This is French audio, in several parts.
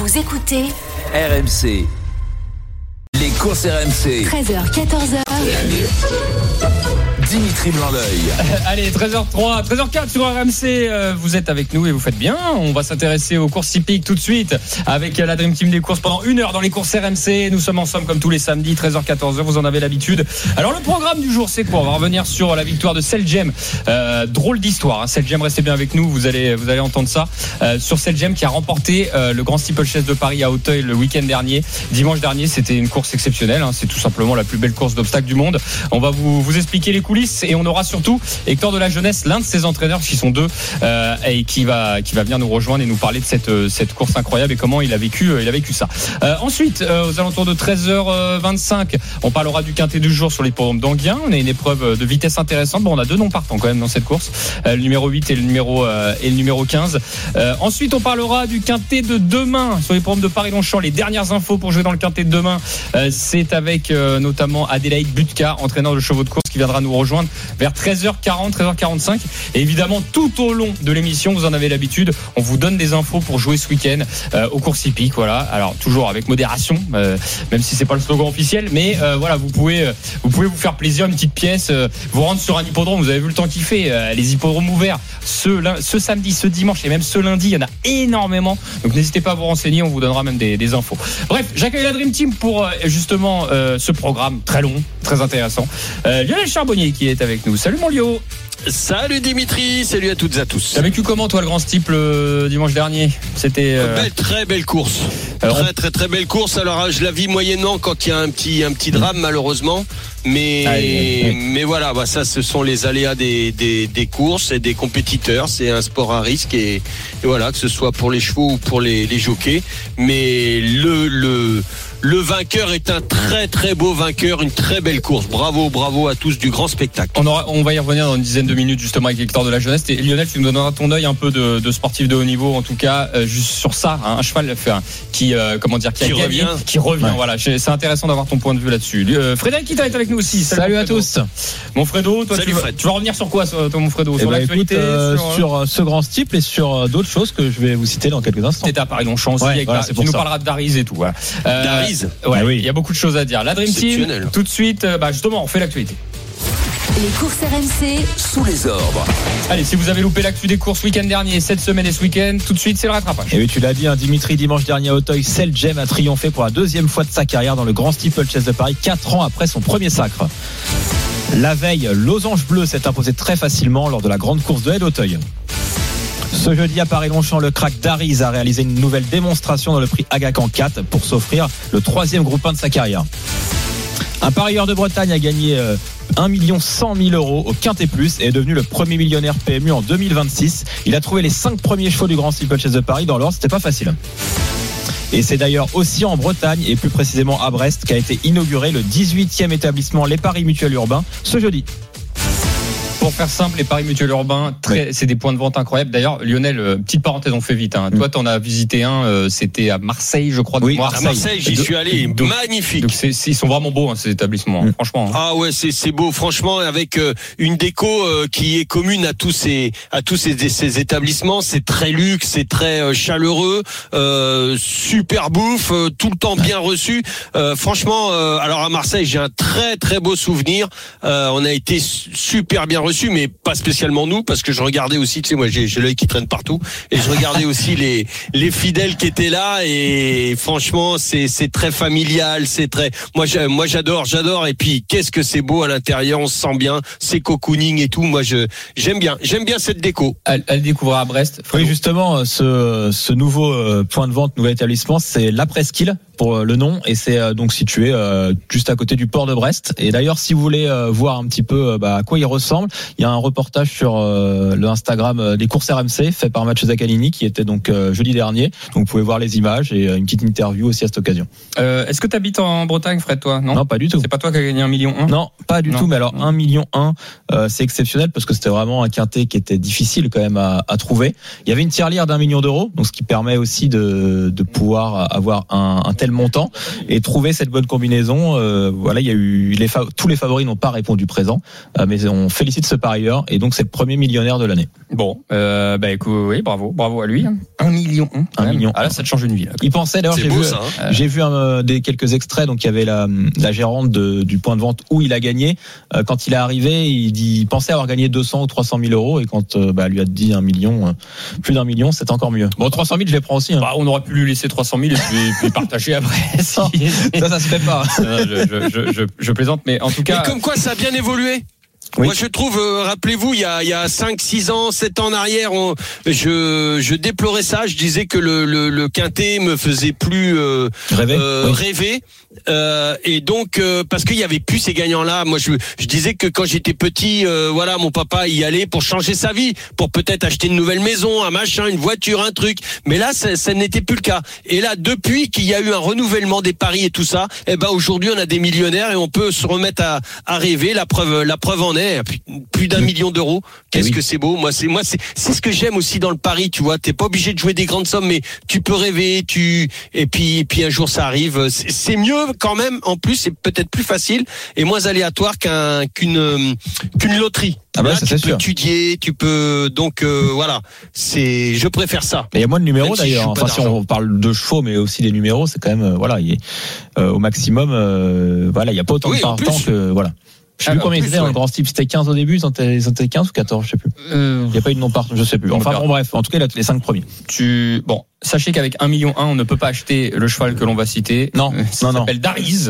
Vous écoutez RMC. Les courses RMC. 13h, 14h. Dimitri Blanc-L'œil. Allez, 13h03, 13h04 sur RMC. Vous êtes avec nous et vous faites bien. On va s'intéresser aux courses hippiques tout de suite avec la Dream Team des courses pendant 1 heure dans les courses RMC. Nous sommes ensemble comme tous les samedis, 13h, 14h. Vous en avez l'habitude. Alors, le programme du jour, c'est quoi? On va revenir sur la victoire de Seljem. Drôle d'histoire. Seljem, restez bien avec nous. Vous allez entendre ça. Sur Seljem qui a remporté le Grand Steeplechase de Paris à Auteuil le week-end dernier. Dimanche dernier, c'était une course exceptionnelle. C'est tout simplement la plus belle course d'obstacles du monde. On va vous expliquer les coulisses et on aura surtout Hector de la Jeunesse, l'un de ses entraîneurs, qui sont deux, et qui va venir nous rejoindre et nous parler de cette course incroyable et comment il a vécu ça. Ensuite, aux alentours de 13h25, on parlera du quintet du jour sur l'hippodrome d'Anguien. On a une épreuve de vitesse intéressante. Bon, on a 2 noms partants quand même dans cette course, le numéro 8 et le numéro 15. Ensuite, on parlera du quintet de demain sur l'hippodrome de Paris-Longchamp. Les dernières infos pour jouer dans le quintet de demain, c'est avec notamment Adélaïde Butka, entraîneur de chevaux de course, qui viendra nous rejoindre vers 13h40, 13h45. Et évidemment, tout au long de l'émission, vous en avez l'habitude, on vous donne des infos pour jouer ce week-end aux courses hippiques. Voilà. Alors, toujours avec modération, même si c'est pas le slogan officiel, mais voilà, vous pouvez vous faire plaisir, une petite pièce, vous rendre sur un hippodrome. Vous avez vu le temps qu'il fait, les hippodromes ouverts ce samedi, ce dimanche et même ce lundi, il y en a énormément. Donc n'hésitez pas à vous renseigner, on vous donnera même des infos. Bref, j'accueille la Dream Team pour justement ce programme très long, très intéressant. Lionel Charbonnier qui est avec nous. Salut mon Lio. Salut Dimitri, salut à toutes et à tous. T'as vécu comment toi le Grand Steeple dimanche dernier? C'était très belle course. Très belle course. Alors je la vis moyennement quand il y a un petit drame malheureusement. Mais voilà, ça ce sont les aléas des courses et des compétiteurs. C'est un sport à risque et voilà, que ce soit pour les chevaux ou pour les jockeys. Mais le vainqueur est un très beau vainqueur, une très belle course. Bravo à tous, du grand spectacle. On va y revenir dans une dizaine de minutes justement avec Hector de la Jeunesse. Et Lionel, tu nous donneras ton œil un peu de sportif de haut niveau, en tout cas juste sur ça, un cheval qui revient. Voilà, c'est intéressant d'avoir ton point de vue là-dessus. Frédéric qui est avec nous aussi. Salut à tous. Mon Fredo, toi tu vas revenir sur quoi, toi, mon Fredo? Sur l'actualité, sur ce Grand Steeple et sur d'autres choses que je vais vous citer dans quelques instants. C'était à Paris-Longchamp aussi, tu nous parleras de Dariz et tout. Voilà. Dariz. Oui, il y a beaucoup de choses à dire. La Dream Team, tout de suite, justement, on fait l'actualité. Les courses RMC Sous les ordres. Allez, si vous avez loupé l'actu des courses week-end dernier, cette semaine et ce week-end, tout de suite, c'est le rattrapage. Et oui, tu l'as dit, Dimitri, dimanche dernier à Auteuil, Seljem a triomphé pour la 2e fois de sa carrière dans le Grand Steeplechase de Paris, 4 ans après son premier sacre. La veille, Losange Bleu s'est imposé très facilement lors de la grande course de haie d'Auteuil. Ce jeudi à Paris-Longchamp, le crack Dariz a réalisé une nouvelle démonstration dans le prix Aga Khan 4 pour s'offrir le 3e groupe 1 de sa carrière. Un parieur de Bretagne a gagné 1 100 000 € au Quintet Plus et est devenu le premier millionnaire PMU en 2026. Il a trouvé les 5 premiers chevaux du Grand Steeplechase de Paris dans l'ordre, c'était pas facile. Et c'est d'ailleurs aussi en Bretagne et plus précisément à Brest qu'a été inauguré le 18e établissement Les Paris Mutuels Urbains ce jeudi. Pour faire simple, les paris mutuels urbains, c'est des points de vente incroyables. D'ailleurs, Lionel, petite parenthèse, on fait vite. Toi, t'en as visité un, c'était à Marseille, je crois. Oui, à Marseille, j'y suis allé. Magnifique. Donc ils sont vraiment beaux, ces établissements, franchement. Ah ouais, c'est beau, franchement, avec une déco qui est commune à tous ces établissements. C'est très luxe, c'est très chaleureux, super bouffe, tout le temps bien reçu. Franchement, alors à Marseille, j'ai un très beau souvenir. On a été super bien reçu, mais pas spécialement nous, parce que je regardais aussi, tu sais, moi j'ai l'œil qui traîne partout, et je regardais aussi les fidèles qui étaient là, et franchement c'est très familial, c'est très, moi j'adore, et puis qu'est-ce que c'est beau à l'intérieur, on se sent bien, c'est cocooning et tout. Moi j'aime bien cette déco. Elle découvre à Brest. Oui, justement, ce nouveau point de vente, nouvel établissement, c'est la Presqu'île pour le nom, et c'est donc situé juste à côté du port de Brest. Et d'ailleurs, si vous voulez voir un petit peu à quoi il ressemble, il y a un reportage sur le Instagram des courses RMC fait par Mathieu Zaccanini qui était donc jeudi dernier. Donc vous pouvez voir les images et une petite interview aussi à cette occasion. Est-ce que tu habites en Bretagne, Fred, toi? Non, pas du tout. C'est pas toi qui as gagné 1,1 million? Non, pas du tout. Mais alors 1,1 million, c'est exceptionnel parce que c'était vraiment un quintet qui était difficile quand même à trouver. Il y avait une tirelire d'1 million d'euros, donc ce qui permet aussi de pouvoir avoir un tel montant et trouver cette bonne combinaison. Voilà, il y a eu tous les favoris n'ont pas répondu présent, mais on félicite ce parieur et donc c'est le premier millionnaire de l'année. Bon, écoute, oui, bravo à lui. 1 million. 1 million. Ah là, ça te change une vie. Là. Il pensait d'ailleurs, j'ai vu quelques extraits, donc il y avait la gérante du point de vente où il a gagné. Quand il est arrivé, il pensait avoir gagné 200 ou 300 000 euros et quand elle lui a dit 1 million, plus d'1 million, c'est encore mieux. Bon, 300 000, je les prends aussi. Hein. On aurait pu lui laisser 300 000 et puis partager après. Ça se fait pas. Je plaisante, mais en tout cas. Mais comme quoi, ça a bien évolué. Oui. Moi, je trouve, rappelez-vous, il y a 5, 6 ans, 7 ans en arrière, je déplorais ça. Je disais que le quintet me faisait plus rêver. Et donc, parce qu'il y avait plus ces gagnants-là. Moi, je disais que quand j'étais petit, mon papa y allait pour changer sa vie, pour peut-être acheter une nouvelle maison, un machin, une voiture, un truc. Mais là, ça n'était plus le cas. Et là, depuis qu'il y a eu un renouvellement des paris et tout ça, aujourd'hui, on a des millionnaires et on peut se remettre à rêver. La preuve en est. Plus d'1 million d'euros. Qu'est-ce que c'est beau. Moi, c'est ce que j'aime aussi dans le pari, tu vois. T'es pas obligé de jouer des grandes sommes, mais tu peux rêver, et puis un jour ça arrive. C'est mieux quand même. En plus, c'est peut-être plus facile et moins aléatoire qu'une loterie. Là, tu peux étudier, tu peux je préfère ça. Il y a moins de numéros d'ailleurs. Enfin, si on parle de chevaux, mais aussi des numéros, c'est quand même au maximum. Il y a pas autant de partants que voilà. Je sais plus combien ils étaient dans le grand style. C'était 15 au début, ils étaient 15 ou 14, je sais plus. Il n'y a pas eu de nom partout, je sais plus. Enfin bref, en tout cas, il a les 5 premiers. Sachez qu'avec 1 million, on ne peut pas acheter le cheval que l'on va citer. Non. Ça s'appelle Dariz.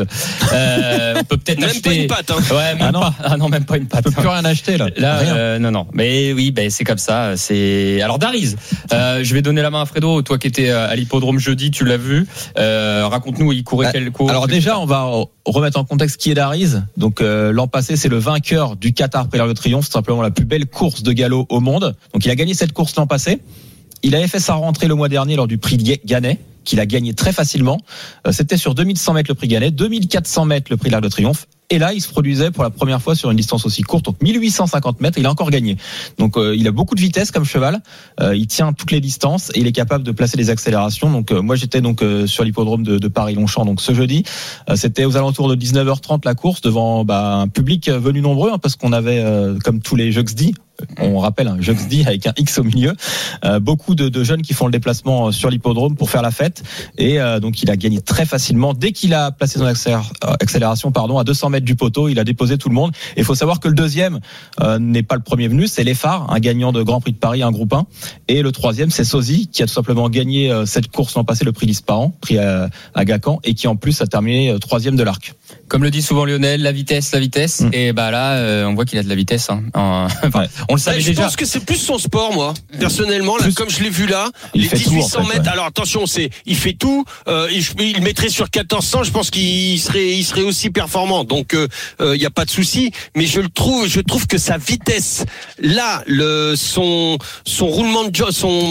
On peut peut-être acheter. Même pas une patte, hein. Ouais, même pas. Ah non, même pas une patte. On peut plus rien acheter, là. Rien. Non. Mais oui, c'est comme ça. Alors, Dariz. Je vais donner la main à Fredo. Toi qui étais à l'hippodrome jeudi, tu l'as vu. Raconte-nous, il courait quel cours? Alors déjà, on va remettre en contexte qui est Dariz. Donc, l'an passé, c'est le vainqueur du Qatar Prix l'Arc de Triomphe. C'est simplement la plus belle course de galop au monde. Donc, il a gagné cette course l'an passé. Il avait fait sa rentrée le mois dernier lors du prix Gannet, qu'il a gagné très facilement. C'était sur 2100 mètres le prix Gannet, 2400 mètres le prix de l'Arc de Triomphe. Et là, il se produisait pour la première fois sur une distance aussi courte, donc 1850 mètres, il a encore gagné. Donc il a beaucoup de vitesse comme cheval, il tient toutes les distances et il est capable de placer des accélérations. Donc moi j'étais sur l'hippodrome de Paris-Longchamp donc ce jeudi. C'était aux alentours de 19h30 la course devant un public venu nombreux parce qu'on avait comme tous les Jeux XD, on rappelle un Jeux XD avec un X au milieu, beaucoup de jeunes qui font le déplacement sur l'hippodrome pour faire la fête et donc il a gagné très facilement dès qu'il a placé son accélération à 200 mètres du poteau, il a déposé tout le monde. Et il faut savoir que le deuxième n'est pas le premier venu, c'est l'Effard, un gagnant de Grand Prix de Paris, un groupe 1. Et le troisième, c'est Sozy, qui a tout simplement gagné cette course l'an passé, le prix l'Isparan, prix à Gacon, et qui en plus a terminé troisième de l'Arc. Comme le dit souvent Lionel, la vitesse. Et là, on voit qu'il a de la vitesse. On le savait déjà. Je pense que c'est plus son sport, moi. Personnellement, là, comme je l'ai vu là, les 1800 mètres. Alors attention, il fait tout. Il mettrait sur 1400. Je pense qu'il serait aussi performant. Donc il y a pas de souci. Mais je trouve que sa vitesse, là, son roulement de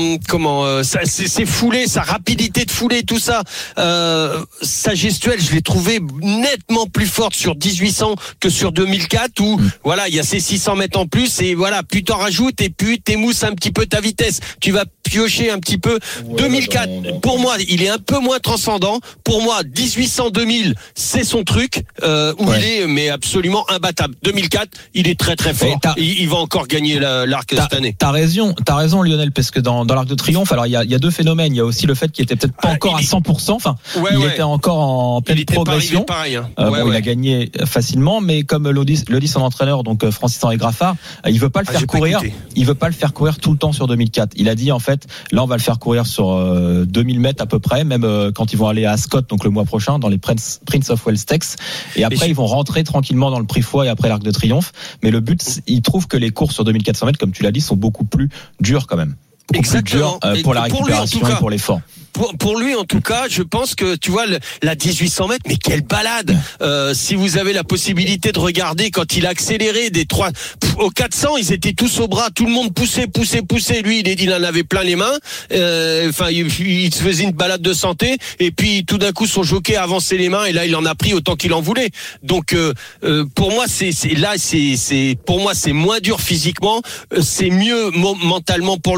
ses foulées, sa rapidité de foulée, tout ça, sa gestuelle, je l'ai trouvé nettement plus forte sur 1800 que sur 2004 où il y a ces 600 mètres en plus et plus t'en rajoutes et plus t'émousses un petit peu ta vitesse, tu vas piocher un petit peu. 2004 pour moi il est un peu moins transcendant. Pour moi 1800 2000 c'est son truc il est mais absolument imbattable. 2004 il est très très fort. Il va encore gagner l'Arc cette année. T'as raison Lionel, parce que dans l'Arc de Triomphe, alors il y a deux phénomènes. Il y a aussi le fait qu'il était peut-être pas encore à 100%. Enfin, était encore en pleine progression. Pareil, hein. Il a gagné facilement, mais comme le dit son entraîneur, donc Francis-Henri Graffard, il veut pas le faire courir. Il veut pas le faire courir tout le temps sur 2004. Il a dit en fait, là on va le faire courir sur 2000 mètres à peu près, même quand ils vont aller à Ascot, donc le mois prochain, dans les Prince of Wales Stakes. Et après ils vont rentrer tranquillement dans le Prix Foy et après l'Arc de Triomphe. Mais le but, il trouve que les courses sur 2400 mètres, comme tu l'as dit, sont beaucoup plus dures quand même. Exactement. Plus dur pour la récupération et pour l'effort. Pour lui, en tout cas, je pense que, tu vois, la 1800 mètres, mais quelle balade! Si vous avez la possibilité de regarder quand il a accéléré au 400, ils étaient tous au bras, tout le monde poussait. Lui, il en avait plein les mains. Il se faisait une balade de santé, et puis tout d'un coup, son jockey a avancé les mains, et là, il en a pris autant qu'il en voulait. Donc, pour moi, pour moi, c'est moins dur physiquement, c'est mieux mentalement pour lui, et son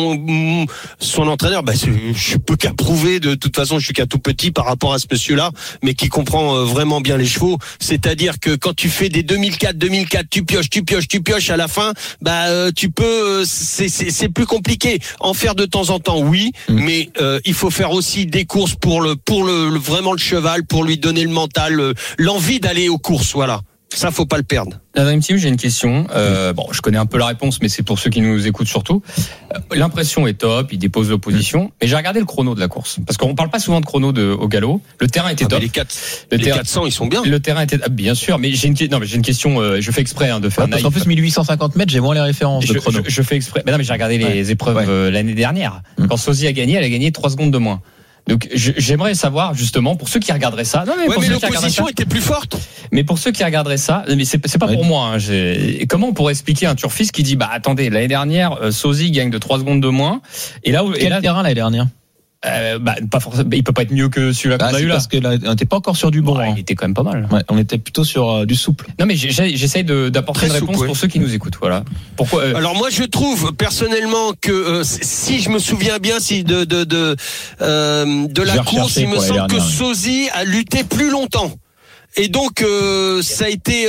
son entraîneur, je peux qu'approuver. De toute façon, je suis qu'un tout petit par rapport à ce monsieur-là, mais qui comprend vraiment bien les chevaux. C'est-à-dire que quand tu fais des 2004, tu pioches à la fin, tu peux, c'est plus compliqué. En faire de temps en temps, oui, mais il faut faire aussi des courses pour vraiment le cheval, pour lui donner le mental, l'envie d'aller aux courses, voilà. Ça, faut pas le perdre. La Dream Team, j'ai une question. Je connais un peu la réponse, mais c'est pour ceux qui nous écoutent surtout. L'impression est top, il dépose l'opposition. Mais j'ai regardé le chrono de la course. Parce qu'on parle pas souvent de chrono au galop. Le terrain était top. Les 400, ils sont bien. Le terrain était, bien sûr, mais j'ai une question, je fais exprès, de faire naïf. En plus, 1850 mètres, j'ai moins les références de chrono. Je fais exprès. Mais non, mais j'ai regardé les épreuves l'année dernière. Quand Sosie a gagné, elle a gagné 3 secondes de moins. Donc j'aimerais savoir justement pour ceux qui regarderaient ça. Non, mais l'opposition était plus forte. Mais pour ceux qui regarderaient ça, mais c'est pas pour moi. Comment on pourrait expliquer un turfiste qui dit attendez, l'année dernière Sosie gagne de 3 secondes de moins et là quel terrain l'année dernière? Pas forcément, il peut pas être mieux que celui-là qu'on a eu là. Parce que là, on n'était pas encore sur du bon. Il était quand même pas mal. Ouais, on était plutôt sur du souple. Non, mais j'essaye d'apporter une réponse pour ceux qui nous écoutent. Voilà. Pourquoi Alors moi, je trouve personnellement que si je me souviens bien, de la course, il me semble que Sosie a lutté plus longtemps. Et donc ça a été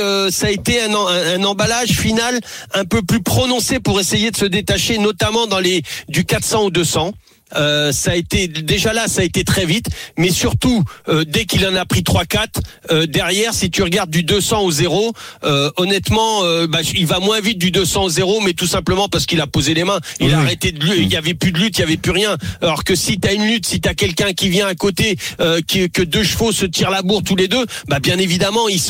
un emballage final un peu plus prononcé pour essayer de se détacher, notamment dans du 400 au 200. Ça a été très vite, mais surtout dès qu'il en a pris 3-4 derrière, si tu regardes du 200 au 0, honnêtement il va moins vite du 200 au 0, mais tout simplement parce qu'il a posé les mains, il a arrêté de lutte, il y avait plus de lutte, il y avait plus rien. Alors que si t'as une lutte, si t'as quelqu'un qui vient à côté, que 2 chevaux se tirent la bourre tous les deux, bien évidemment ils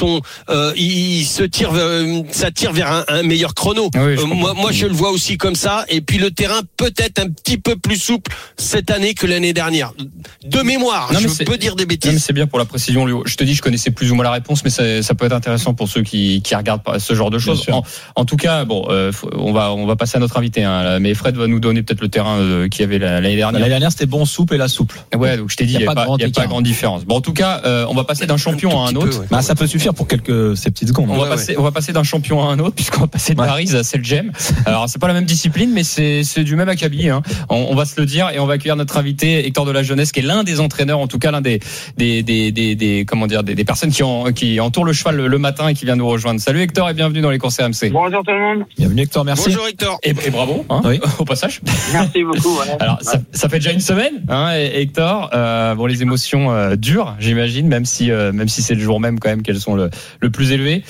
se tirent, ça tire vers un meilleur chrono. Oui, moi je le vois aussi comme ça. Et puis le terrain peut-être un petit peu plus souple cette année que l'année dernière. De mémoire, je peux dire des bêtises. Non, mais c'est bien pour la précision, Léo. Je te dis, je connaissais plus ou moins la réponse, mais ça peut être intéressant pour ceux qui regardent ce genre de choses. En tout cas, on va passer à notre invité. Mais Fred va nous donner peut-être le terrain qu'il y avait l'année dernière. L'année dernière, c'était bon souple et la souple. Ouais, donc je t'ai dit, il n'y a pas grande différence. Bon, en tout cas, on va passer d'un champion à un autre. Ça peut suffire pour ces petites secondes. On va passer d'un champion à un autre, puisqu'on va passer de Paris à Seljem. Alors, c'est pas la même discipline, mais c'est du même acabit. On va se le dire. Et on va accueillir notre invité Hector de la Jeunesse, qui est l'un des entraîneurs, en tout cas l'un des personnes qui entourent le cheval le matin et qui vient nous rejoindre. Salut Hector et bienvenue dans les courses RMC. Bonjour tout le monde. Bienvenue Hector, merci. Bonjour Hector. Et bravo au passage. Merci beaucoup. Alors ça fait déjà une semaine, Hector. Les émotions durent, j'imagine, même si c'est le jour même quand même qu'elles sont le plus élevé.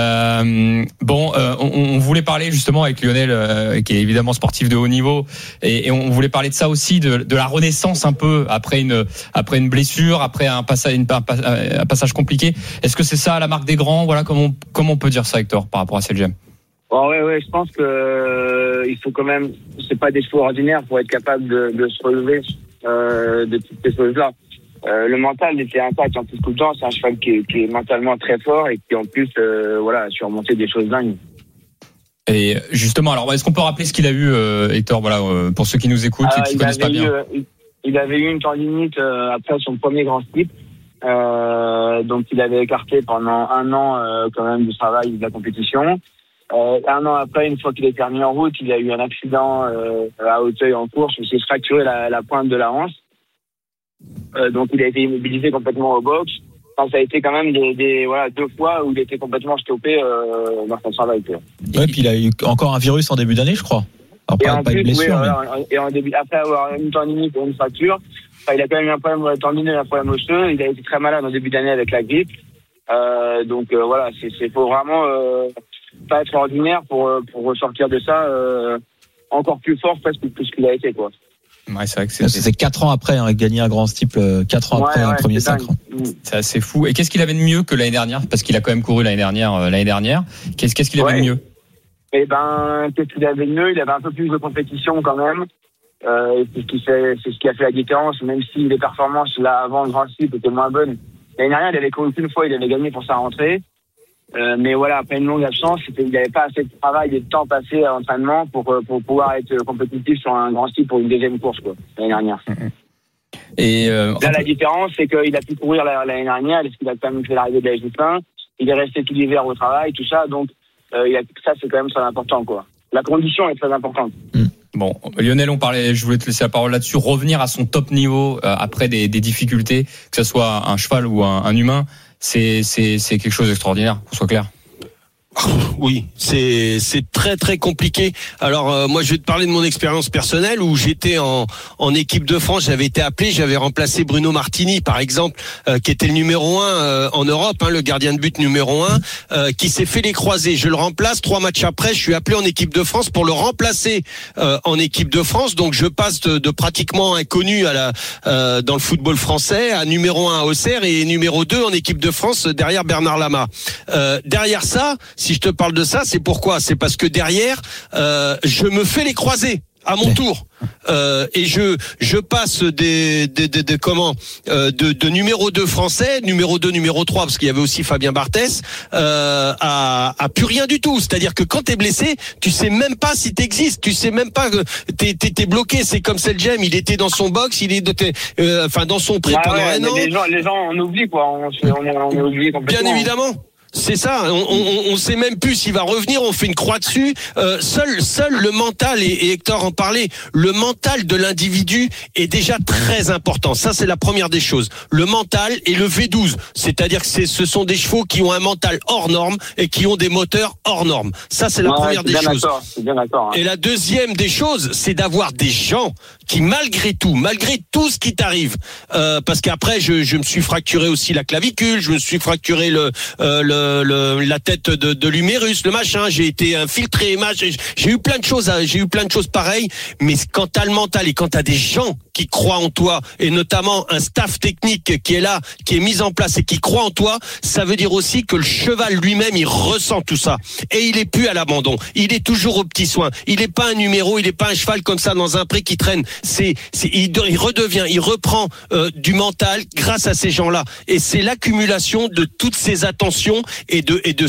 On voulait parler justement avec Lionel, qui est évidemment sportif de haut niveau, et on voulait parler de ça aussi, de la renaissance un peu après une blessure, après un passage compliqué. Est-ce que c'est ça la marque des grands? Voilà, comment on peut dire ça, Hector, par rapport à Seljem? Ouais, je pense que il faut quand même, c'est pas des chevaux ordinaires pour être capable de se relever de toutes ces choses-là. Le mental était intact en plus tout le temps. C'est un cheval qui est mentalement très fort et qui en plus a surmonté des choses dingues. Et justement, alors est-ce qu'on peut rappeler ce qu'il a eu, Hector, pour ceux qui nous écoutent et qui connaissent pas bien? Il avait eu une tendinite après son premier grand slip, donc il avait écarté pendant 1 an quand même du travail de la compétition. 1 an après, une fois qu'il était remis en route, il a eu un accident à Auteuil en course où il s'est fracturé la pointe de la hanche. Donc il a été immobilisé complètement au box. Ça a été quand même 2 fois où il était complètement stoppé dans son travail. Ouais, puis il a eu encore un virus en début d'année, je crois. Alors, pas une blessure. Et en début, après avoir une tendinite ou une fracture, il a quand même eu un problème tendineux, un problème osseux. Il a été très malade en début d'année avec la grippe. Faut vraiment pas être ordinaire pour ressortir de ça encore plus fort presque que ce qu'il a été, quoi. Ouais, c'est vrai que c'est 4 ans après, gagner un grand steeple, 4 ans après un premier sacre. C'est assez fou. Et qu'est-ce qu'il avait de mieux que l'année dernière? Parce qu'il a quand même couru l'année dernière. Qu'est-ce qu'il avait de mieux? Qu'est-ce qu'il avait de mieux? Il avait un peu plus de compétition quand même. C'est ce qui a fait la différence, même si les performances là avant le grand steeple étaient moins bonnes. L'année dernière, il avait couru qu'une fois, il avait gagné pour sa rentrée. Mais après une longue absence, il n'avait pas assez de travail et de temps passé à l'entraînement pour pouvoir être compétitif sur un grand style pour une deuxième course, quoi, l'année dernière. Et là, la différence, c'est qu'il a pu courir l'année dernière, parce qu'il a quand même fait l'arrivée de la J1. Il est resté tout l'hiver au travail, tout ça, donc ça, c'est quand même très important, quoi. La condition est très importante. Bon, Lionel, je voulais te laisser la parole là-dessus. Revenir à son top niveau après des difficultés, que ce soit un cheval ou un humain, c'est quelque chose d'extraordinaire, qu'on soit clair. Oui, c'est très très compliqué. Alors moi je vais te parler de mon expérience personnelle où j'étais en équipe de France, j'avais été appelé, j'avais remplacé Bruno Martini par exemple, qui était le numéro 1 en Europe, le gardien de but numéro 1, qui s'est fait les croisés. Je le remplace 3 matchs après, je suis appelé en équipe de France pour le remplacer en équipe de France. Donc je passe de pratiquement inconnu dans le football français à numéro 1 à Auxerre et numéro 2 en équipe de France derrière Bernard Lama. Derrière ça, si je te parle de ça, c'est pourquoi ? C'est parce que derrière, je me fais les croisés à mon tour. Et je passe de numéro 2 français, numéro 2, numéro 3, parce qu'il y avait aussi Fabien Barthès, à plus rien du tout. C'est-à-dire que quand t'es blessé, tu sais même pas si t'existes, tu sais même pas que t'es bloqué. C'est comme Seljem, il était dans son box, il est dans son pré pendant un an. Les gens on oublie quoi, on oublie complètement. Bien évidemment. C'est ça, on sait même plus s'il va revenir, on fait une croix dessus. Seul le mental, et Hector en parlait, le mental de l'individu est déjà très important. Ça, c'est la première des choses. Le mental et le V12, c'est-à-dire que ce sont des chevaux qui ont un mental hors norme et qui ont des moteurs hors norme. Ça, c'est la première des choses. C'est bien d'accord. Et la deuxième des choses, c'est d'avoir des gens qui, malgré tout ce qui t'arrive, parce qu'après, je me suis fracturé aussi la clavicule, je me suis fracturé la tête de l'humérus, le machin, j'ai été infiltré, j'ai eu plein de choses pareilles, mais quand t'as le mental et quand t'as des gens qui croient en toi, et notamment un staff technique qui est là, qui est mis en place et qui croit en toi, ça veut dire aussi que le cheval lui-même, il ressent tout ça. Et il est plus à l'abandon. Il est toujours aux petits soins. Il est pas un numéro, il est pas un cheval comme ça dans un pré qui traîne. Il reprend du mental grâce à ces gens-là. Et c'est l'accumulation de toutes ces attentions et de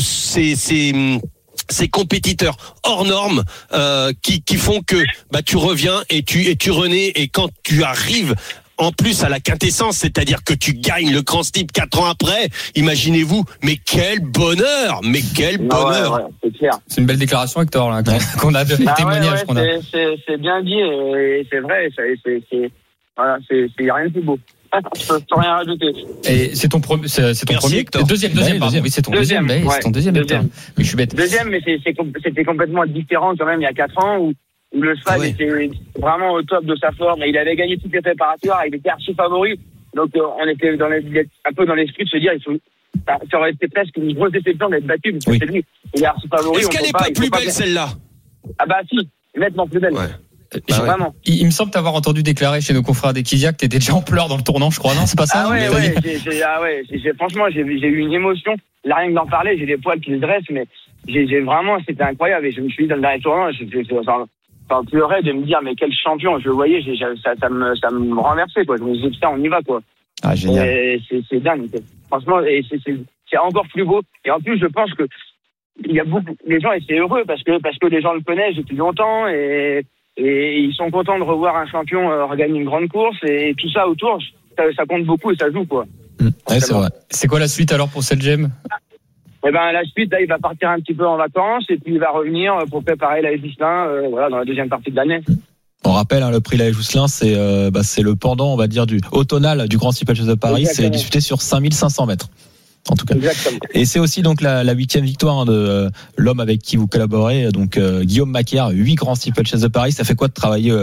ces compétiteurs hors normes qui font que tu reviens et tu renais, et quand tu arrives en plus à la quintessence, c'est-à-dire que tu gagnes le Grand Steep 4 ans après, imaginez-vous, mais quel bonheur, Ouais, c'est clair. C'est une belle déclaration, Hector, là, qu'on a de témoignages qu'on a. C'est bien dit, et c'est vrai, c'est rien de plus beau. Sans rien rajouter. Et c'est ton premier, deuxième, pardon. Oui, c'est ton deuxième, c'est ton deuxième. Oui, je suis bête. Deuxième, mais c'était complètement différent quand même il y a 4 ans où le cheval était vraiment au top de sa forme et il avait gagné toutes les préparatoires, il était archi favori. Donc on était un peu dans l'esprit de se dire ça aurait été presque une grosse déception d'être battu parce que c'est lui, il est archi favori. Est-ce qu'elle n'est pas plus belle celle-là ? Ah bah si, nettement plus belle. Ouais. Vraiment. Il me semble t'avoir entendu déclarer chez nos confrères d'Equidia que t'étais déjà en pleurs dans le tournant, je crois, non? C'est pas ça? Franchement, j'ai eu une émotion. Là, rien que d'en parler, j'ai des poils qui se dressent, mais j'ai vraiment, c'était incroyable. Et je me suis dit dans le dernier tournant, j'en pleurais de me dire, mais quel champion. Je le voyais, ça me renversait, quoi. Je me disais, putain, on y va, quoi. Ah, génial. C'est dingue. Franchement, et c'est encore plus beau. Et en plus, je pense que il y a beaucoup, les gens étaient heureux parce que les gens le connaissent depuis longtemps et ils sont contents de revoir un champion regagner une grande course et tout ça autour, ça compte beaucoup et ça joue, quoi. Ouais, c'est vrai. C'est quoi la suite alors pour Seljem? Eh ben, la suite, là, il va partir un petit peu en vacances et puis il va revenir pour préparer la Jousselin, dans la deuxième partie de l'année. On rappelle, le prix La Jousselin, c'est le pendant, on va dire, du automnal du Grand Steeplechase de Paris. Exactement. C'est disputé sur 5500 mètres. En tout cas. Exactement. Et c'est aussi donc la 8e victoire de l'homme avec qui vous collaborez, donc Guillaume Macaire, 8 Grands Steeplechase de Paris. Ça fait quoi de travailler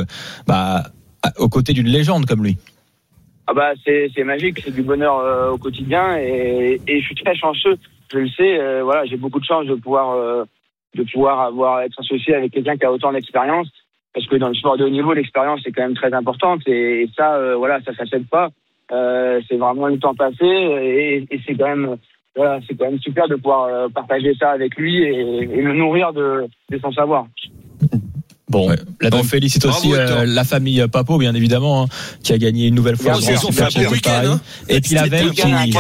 aux côtés d'une légende comme lui? Ah bah c'est magique, c'est du bonheur au quotidien et je suis très chanceux, je le sais. J'ai beaucoup de chance de pouvoir être associé avec quelqu'un qui a autant d'expérience, parce que dans le sport de haut niveau, l'expérience est quand même très importante et ça s'achète pas. C'est vraiment le temps passé et c'est quand même super de pouvoir partager ça avec lui et le nourrir de son savoir. Bon, on félicite aussi la famille Papo, bien évidemment, qui a gagné une nouvelle fois. Ils ont fait un beau week-end. Et puis la veille,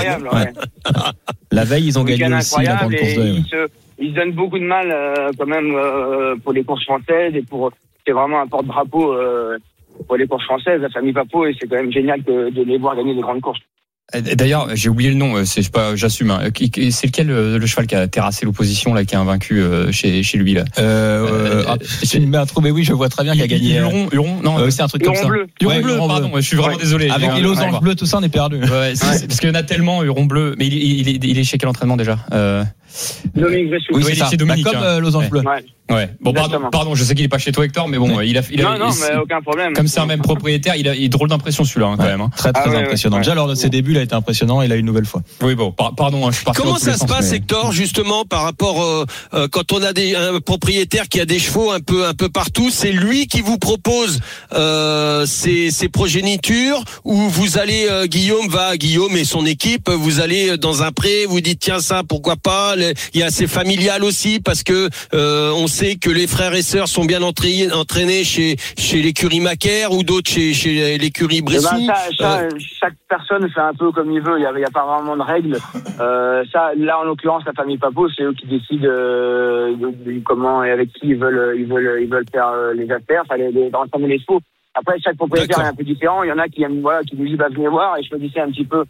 la veille, ils ont gagné aussi la grande course de. Ils se donnent beaucoup de mal quand même pour les courses françaises et c'est vraiment un porte-drapeau pour les courses françaises, la famille Papo, et c'est quand même génial de les voir gagner des grandes courses. D'ailleurs, j'ai oublié le nom. J'assume. Hein. C'est lequel le cheval qui a terrassé l'opposition là, qui a invaincu chez lui là Tu me mets un trou, mais oui, je vois très bien qu'il a gagné. Huron, non, c'est un truc comme ça. Huron bleu, pardon. Je suis vraiment désolé. Avec les losanges bleus, tout ça, on est perdu. Ouais, parce qu'il y en a tellement Huron bleu. Mais il est chez quel entraînement déjà Dominique Bressou. Oui, c'est ça. Chez Dominique, comme losange bleu. Ouais. Bon, pardon, je sais qu'il est pas chez toi, Hector, mais bon, il a. Non, mais aucun problème. Comme c'est un même propriétaire, il a drôle d'impression celui-là, hein, quand même. Hein. Très impressionnant. Déjà, lors de ses débuts, il a été impressionnant. Il a une nouvelle fois. Oui, bon, pardon, je suis parti. Comment ça se passe, Hector, justement, par rapport quand on a un propriétaire qui a des chevaux un peu partout, c'est lui qui vous propose ses progénitures, ou vous allez Guillaume et son équipe, vous allez dans un pré, vous dites tiens ça pourquoi pas. Il y a assez familial aussi parce que on sait que les frères et sœurs sont bien entraînés chez l'écurie Macaire ou d'autres chez l'écurie Bressou. Chaque personne fait un peu comme il veut. Il y a pas vraiment de règles. Ça, là en l'occurrence, la famille Papo, c'est eux qui décident de comment et avec qui ils veulent faire les affaires, enfin d'entraîner les chevaux. Après, chaque propriétaire est un peu différent. Il y en a qui aiment, qui vous disent venez voir et choisissez un petit peu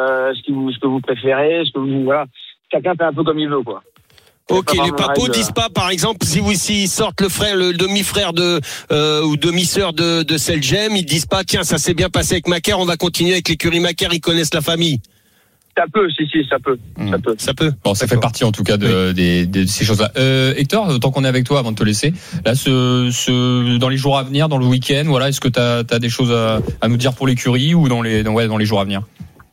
ce que vous préférez, Chacun fait un peu comme il veut, quoi. Ok, les papos disent pas, par exemple, s'ils sortent le demi-frère ou demi-sœur de Seljem, ils disent pas, tiens, ça s'est bien passé avec Macaire, on va continuer avec l'écurie Macaire, ils connaissent la famille. Ça peut, ça peut. Ça peut. Bon, ça fait partie en tout cas de ces choses-là. Hector, tant qu'on est avec toi, avant de te laisser, là, dans les jours à venir, dans le week-end, voilà, est-ce que t'as des choses à nous dire pour l'écurie ou dans les jours à venir?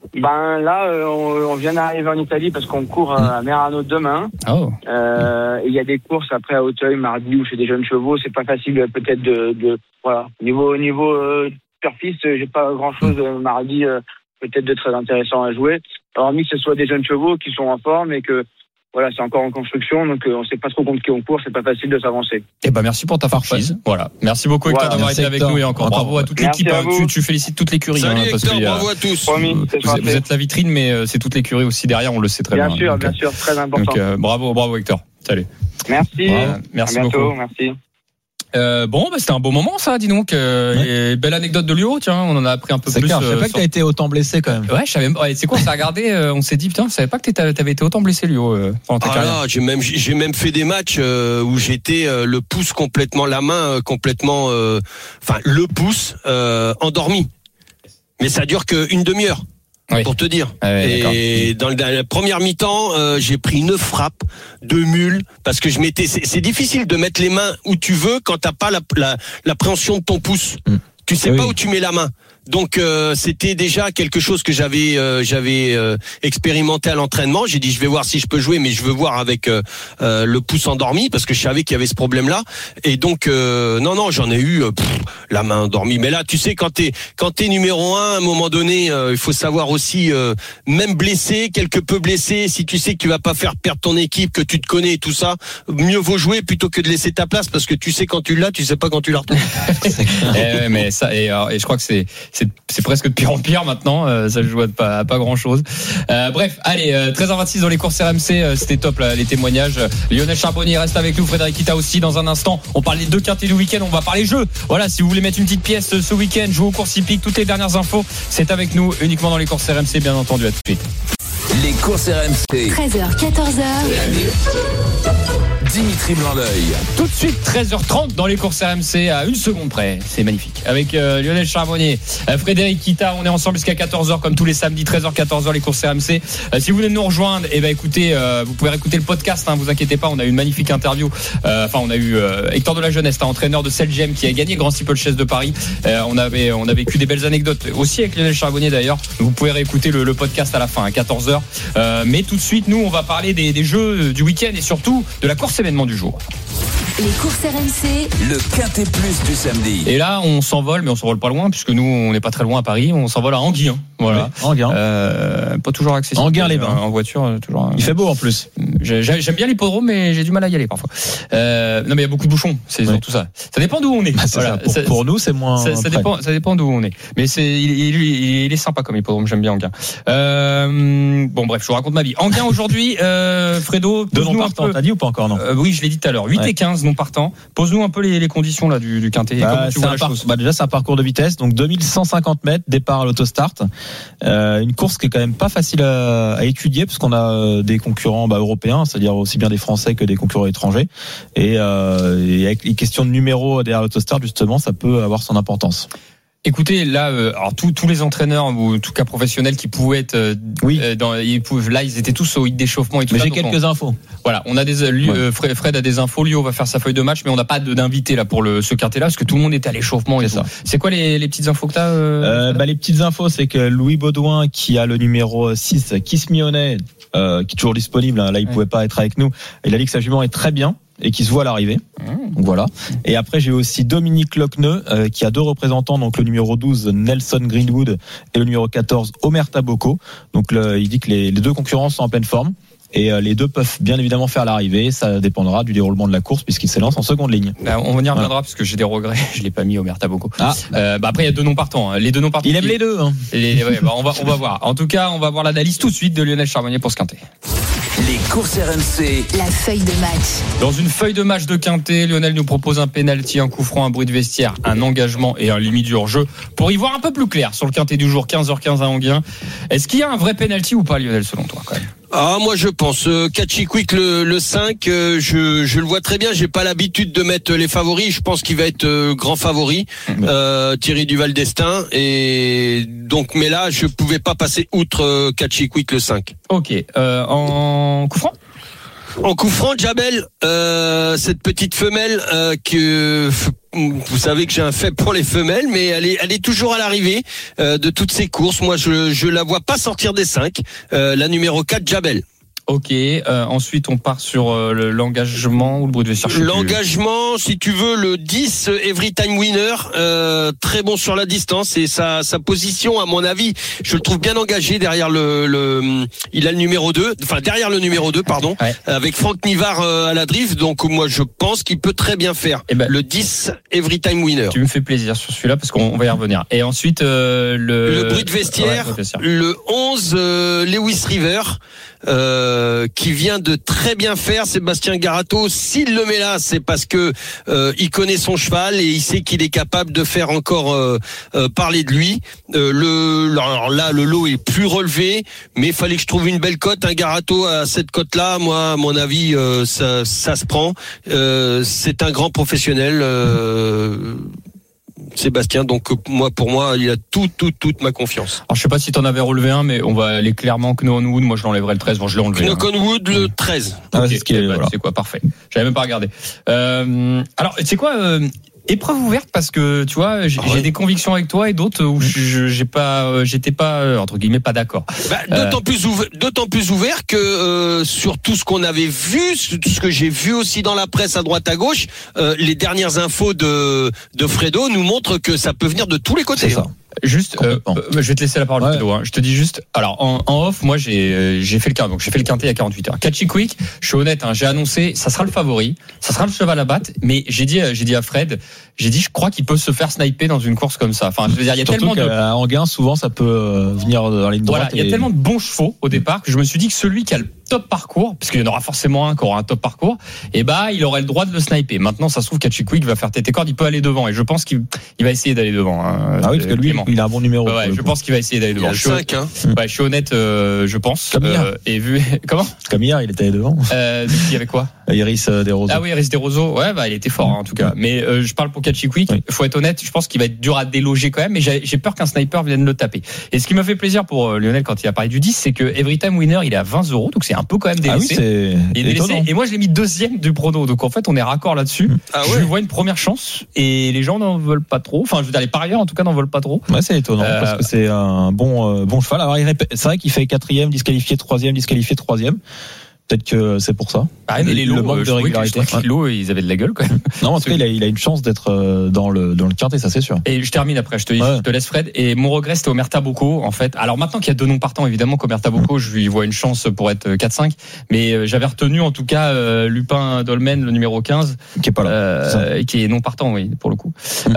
Là, on vient d'arriver en Italie parce qu'on court à Merano demain. Oh. Il y a des courses après à Auteuil mardi où chez des jeunes chevaux. C'est pas facile peut-être voilà. Niveau pure-piste, j'ai pas grand-chose mardi peut-être de très intéressant à jouer. Hormis que ce soit des jeunes chevaux qui sont en forme et que voilà, c'est encore en construction, donc on sait pas trop contre qui on court, c'est pas facile de s'avancer. Merci pour ta franchise. Voilà. Merci beaucoup Hector d'avoir été avec nous et encore bravo à toute l'équipe. Tu félicites toute l'écurie. Salut Hector, bravo à tous. Vous êtes la vitrine, mais c'est toute l'écurie aussi derrière, on le sait très bien. Bien sûr, très important. Donc bravo Hector. Salut. Merci. Merci beaucoup. Beaucoup. Merci. C'était un beau moment ça, dis donc. Belle anecdote de Lio, tiens, on en a appris un peu plus. Clair, je savais pas que t'as été autant blessé quand même. Ouais, je savais. C'est quoi, on s'est regardé, on s'est dit putain, je savais pas que t'avais été autant blessé Lio pendant ta carrière. J'ai même fait des matchs où j'étais le pouce complètement, la main complètement, le pouce endormi. Mais ça dure qu'une demi-heure. Oui. Pour te dire. Et dans la première mi-temps, j'ai pris 9 frappes de mule parce que c'est difficile de mettre les mains où tu veux quand t'as pas l'appréhension de ton pouce. Tu sais pas où tu mets la main. Donc c'était déjà quelque chose que j'avais expérimenté à l'entraînement. J'ai dit je vais voir si je peux jouer, mais je veux voir avec le pouce endormi parce que je savais qu'il y avait ce problème-là. Et donc non, j'en ai eu la main endormie. Mais là, tu sais, quand t'es numéro 1, à un moment donné, il faut savoir aussi même blessé, quelque peu blessé, si tu sais que tu vas pas faire perdre ton équipe, que tu te connais et tout ça, mieux vaut jouer plutôt que de laisser ta place parce que tu sais quand tu l'as, tu sais pas quand tu la retrouves. Mais ça et je crois que c'est presque de pire en pire maintenant, ça joue à pas grand chose. Bref, allez, 13h26 dans les courses RMC, c'était top là, les témoignages. Lionel Charbonnier reste avec nous, Frédéric Kita aussi dans un instant. On parle des 2 quintés du week-end, on va parler jeux. Voilà, si vous voulez mettre une petite pièce ce week-end, jouer aux courses hippiques, toutes les dernières infos, c'est avec nous uniquement dans les courses RMC, bien entendu. À tout de suite. Les courses RMC. 13h, 14h. Dimitri Blanc-L'Oeil. Tout de suite 13h30 dans les courses RMC à 1 seconde près. C'est magnifique. Avec Lionel Charbonnier, Frédéric Kita, on est ensemble jusqu'à 14h comme tous les samedis, 13h, 14h les courses RMC. Si vous venez de nous rejoindre, écoutez, vous pouvez réécouter le podcast, vous inquiétez pas, on a eu une magnifique interview. On a eu Hector de la Jeunesse, entraîneur de Seljem qui a gagné le Grand Steeple Chase de Paris. On a vécu des belles anecdotes aussi avec Lionel Charbonnier d'ailleurs. Vous pouvez réécouter le podcast à la fin à 14h. Mais tout de suite, nous on va parler des jeux du week-end et surtout de la course événement du jour. Les courses RMC, le Quintet Plus du samedi. Et là, on s'envole, mais on s'envole pas loin, puisque nous, on n'est pas très loin à Paris. On s'envole à Anguien. Voilà. Oui, Anguien. Pas toujours accessible. Anguien-les-Bains. En voiture, toujours. Il fait beau en plus. J'aime bien l'hippodrome, mais j'ai du mal à y aller parfois. Non, mais il y a beaucoup de bouchons. C'est surtout ça. Ça dépend d'où on est. Voilà. Pour nous, c'est moins. Ça dépend d'où on est. Mais il est sympa comme hippodrome. J'aime bien Enghien. Bon, bref, je vous raconte ma vie. Enghien aujourd'hui, Fredo. Deux non partants, t'as dit ou pas encore, non? Oui, je l'ai dit tout à l'heure. 8 et 15 non partants. Pose-nous un peu les conditions là du quintet. Comment tu vois la chose? Déjà, c'est un parcours de vitesse. Donc, 2150 mètres, départ à l'autostart. Une course qui est quand même pas facile à étudier parce qu'on a des concurrents européens, c'est-à-dire aussi bien des Français que des concurrents étrangers. Et avec les questions de numéro derrière l'autostart, justement, ça peut avoir son importance. Écoutez, là, alors tous les entraîneurs ou en tout cas professionnels qui pouvaient être, là, ils étaient tous au hit d'échauffement et tout. Mais ça. j'ai quelques infos. Voilà, on a Fred a des infos. Lio va faire sa feuille de match, mais on n'a pas d'invité là pour ce quintet-là parce que tout le monde était à l'échauffement. C'est ça. C'est quoi les petites infos que t'as les petites infos, c'est que Louis Baudouin, qui a le numéro 6, Kiss Me Honey, qui est toujours disponible. Là, il pouvait pas être avec nous. Il a dit que sa jument est très bien et qui se voit à l'arrivée. Donc voilà. Et après, j'ai aussi Dominique Lochneux, qui a deux représentants, donc le numéro 12, Nelson Greenwood, et le numéro 14, Omer Taboko. Donc il dit que les deux concurrents sont en pleine forme. Et les deux peuvent bien évidemment faire l'arrivée. Ça dépendra du déroulement de la course puisqu'il s'élance en seconde ligne. On y reviendra parce que j'ai des regrets. Je l'ai pas mis Omer Taboko. Après il y a deux non partants. Les deux non partants. Il aime les deux. On va voir. En tout cas, on va voir l'analyse tout de suite de Lionel Charbonnier pour ce quintet. Les courses RMC. La feuille de match. Dans une feuille de match de quintet, Lionel nous propose un pénalty, un coup franc, un bruit de vestiaire, un engagement et un limite du hors-jeu. Pour y voir un peu plus clair sur le quintet du jour, 15h15 à Enghien. Est-ce qu'il y a un vrai pénalty ou pas, Lionel, selon toi, quand même? Moi je pense Catchy Quick le 5, je le vois très bien. J'ai pas l'habitude de mettre les favoris. Je pense qu'il va être grand favori, Thierry Duval d'Estaing, et donc mais là je pouvais pas passer outre Catchy Quick le 5. Ok, en coup franc. En coup franc, Jabel, cette petite femelle que vous savez que j'ai un faible pour les femelles, mais elle est toujours à l'arrivée de toutes ces courses. Moi, je la vois pas sortir des 5. La numéro 4, Jabel. Ok, ensuite on part sur l'engagement ou le bruit de vestiaire. L'engagement, si tu veux, le 10 Every Time Winner, très bon sur la distance et sa position, à mon avis, je le trouve bien engagé derrière il a le numéro 2, enfin derrière le numéro 2, pardon, ouais. Avec Franck Nivard à la drift, donc moi je pense qu'il peut très bien faire. Le 10 Every Time Winner. Tu me fais plaisir sur celui-là parce qu'on va y revenir. Et ensuite le bruit de vestiaire, le 11 Lewis River. Qui vient de très bien faire Sébastien Garato. S'il le met là, c'est parce que il connaît son cheval et il sait qu'il est capable de faire encore parler de lui. Alors là, le lot est plus relevé, mais il fallait que je trouve une belle cote. Un Garato à cette cote-là, moi, à mon avis, ça se prend. C'est un grand professionnel. Sébastien, donc pour moi, il a toute ma confiance. Alors je sais pas si t'en avais relevé un, mais on va aller clairement Knockwood. Moi je l'enlèverai le 13. Bon, je l'ai enlevé. Knockwood le 13. Okay. C'est quoi, parfait. J'avais même pas regardé. Alors c'est quoi épreuve ouverte, parce que tu vois, j'ai des convictions avec toi et d'autres où j'étais pas entre guillemets pas d'accord. D'autant plus ouvert que sur tout ce qu'on avait vu, tout ce que j'ai vu aussi dans la presse à droite à gauche, les dernières infos de Fredo nous montrent que ça peut venir de tous les côtés. C'est ça. Juste, je vais te laisser la parole, Fredo. Je te dis juste, alors en off, moi j'ai fait le quintet, donc j'ai fait le quintet à 48 heures. Catchy Quick, je suis honnête, j'ai annoncé, ça sera le favori, ça sera le cheval à battre, mais j'ai dit à Fred, je crois qu'il peut se faire sniper dans une course comme ça. Enfin, je veux dire, il y a tellement à Enghien, souvent ça peut venir dans la ligne droite. Voilà, il y a tellement de bons chevaux au départ que je me suis dit que celui qui a le top parcours, parce qu'il y en aura forcément un qui aura un top parcours, et il aurait le droit de le sniper. Maintenant, ça se trouve Catchy Quick va faire tête et corde, il peut aller devant, et je pense qu'il va essayer d'aller devant. Ah oui, parce que lui, il a un bon numéro. Ouais, je pense qu'il va essayer d'aller devant. Il y a le 5, je suis honnête, je pense. Comme hier. Et vu comment? Comme hier, il était allé devant. Il y avait quoi? Iris Desroseaux. Ah oui, Iris Desroseaux. Ouais, il était fort en tout cas. Mais je parle pour Catchy Quick. Oui. Faut être honnête, je pense qu'il va être dur à déloger quand même, mais j'ai peur qu'un sniper vienne le taper. Et ce qui m'a fait plaisir pour Lionel quand il a parlé du 10, c'est que Every Time Winner, il est à 20 €, donc c'est un peu quand même délaissé. Ah oui, c'est délaissé. Et moi, je l'ai mis deuxième du prono, donc en fait, on est raccord là-dessus. Je vois une première chance et les gens n'en veulent pas trop. Enfin, je veux dire, les parieurs en tout cas n'en veulent pas trop. Ouais, c'est étonnant parce que c'est un bon cheval. Alors, c'est vrai qu'il fait 4e, disqualifié 3e, disqualifié 3e. Peut-être que c'est pour ça. Ah, mais les lots, le manque de régularité. Les lots, ils avaient de la gueule quand même. Non, en tout cas, il a une chance d'être dans le quintet, ça c'est sûr. Et je termine après, je te laisse Fred. Et mon regret, c'était Omerta Bocco, en fait. Alors maintenant qu'il y a 2 noms partants, évidemment qu'Omerta Bocco, je lui vois une chance pour être 4-5. Mais j'avais retenu en tout cas Lupin Dolmen, le numéro 15. Qui est pas là. Qui est non partant, oui, pour le coup.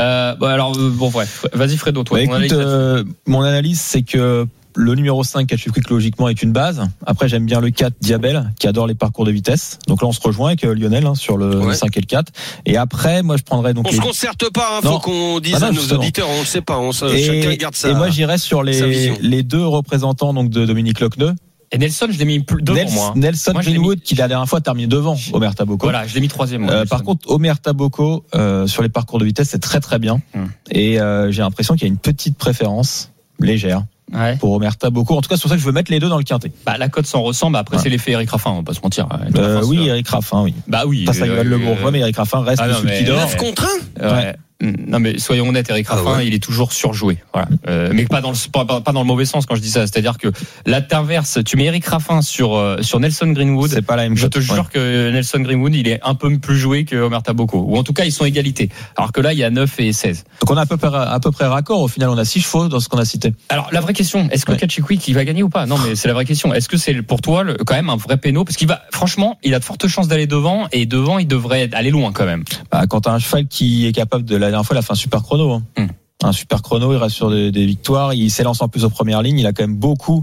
Bon, bref. Vas-y Fredo, toi. Mon analyse, c'est que le numéro 5, Catch Quick, logiquement, est une base. Après, j'aime bien le 4, Diabel, qui adore les parcours de vitesse. Donc là, on se rejoint avec Lionel sur le 5 et le 4. Et après, moi, je prendrais donc. On se concerte pas, faut qu'on dise à nos auditeurs, on le sait pas, chacun garde ça. Et moi, j'irais sur les 2 représentants donc de Dominique Lochneux. Et Nelson, je l'ai mis devant moi. Nelson Greenwood, qui la dernière fois a terminé devant Omerta Bocco. Voilà, je l'ai mis 3e. Par contre, Omerta Bocco, sur les parcours de vitesse, c'est très très bien. Et j'ai l'impression qu'il y a une petite préférence légère. Ouais. Pour Omerta Bocco. En tout cas, c'est pour ça que je veux mettre les 2 dans le quintet. La cote s'en ressemble. Après, c'est l'effet Eric Raffin, on va pas se mentir. Oui, Eric Raffin, oui. Oui. Ça y va le bourgeois, mais Eric Raffin reste celui qui dort. 9 contre 1. Ouais. Non mais soyons honnêtes, Eric Raffin, il est toujours surjoué. Voilà. Mais pas dans le mauvais sens quand je dis ça. C'est-à-dire que là, t'inverses, tu mets Eric Raffin sur Nelson Greenwood. C'est pas la même chose. Je te jure que Nelson Greenwood, il est un peu plus joué que Omerta Bocco. Ou en tout cas, ils sont égalité. Alors que là, il y a 9 et 16. Donc on a à peu près raccord. Au final, on a 6 chevaux dans ce qu'on a cité. Alors la vraie question, est-ce que Catchy Quick il va gagner ou pas? Non, mais c'est la vraie question. Est-ce que c'est pour toi quand même un vrai péno? Parce qu'il va, franchement, il a de fortes chances d'aller devant, et devant, il devrait aller loin quand même. Quand t'as un cheval qui est capable de, la dernière fois, il a fait un super chrono. Un super chrono, il reste sur des victoires, il s'élance en plus aux premières lignes, il a quand même beaucoup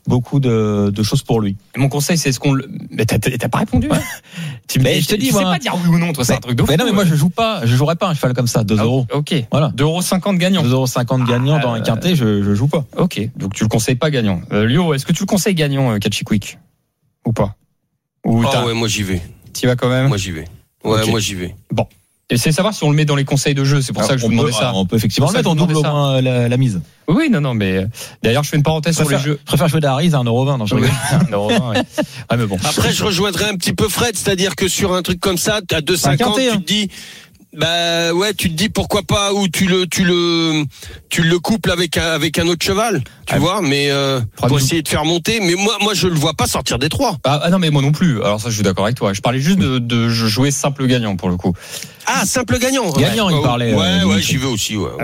de choses pour lui. Et mon conseil, c'est mais t'as pas répondu. Hein. Je te dis, sais pas dire oui ou non, toi, c'est un truc de fou. Mais non, mais moi, je jouerais pas un cheval comme ça, 2 euros. Ok. Voilà. 2,50 gagnant. 2,50 gagnant dans un quintet, je joue pas. Ok. Donc, tu le conseilles pas gagnant. Lio, est-ce que tu le conseilles gagnant, Catchy Quick? Ou pas? Ouais, moi, j'y vais. Tu vas quand même? Moi, j'y vais. Ouais, okay. Moi, j'y vais. Bon. Et c'est savoir si on le met dans les conseils de jeu, c'est pour ça que je vous demandais ça. On peut effectivement le mettre, on double au moins la mise. Oui, non, mais d'ailleurs, je fais une parenthèse sur les jeux. Je préfère jouer d'Harris à 1,20€. Non, je rigole. 1,20€, ouais. Ah, mais bon. Après, je rejoindrai un petit peu Fred, c'est-à-dire que sur un truc comme ça, à 2,50, tu te dis, tu te dis pourquoi pas, ou tu le couples avec un autre cheval, tu vois, mais pour essayer de faire monter. Mais moi, je le vois pas sortir des 3. Ah non, mais moi non plus. Alors ça, je suis d'accord avec toi. Je parlais juste de jouer simple gagnant pour le coup. Ah, simple gagnant. Gagnant, il parlait. Ouais, j'y vais aussi. Ouais.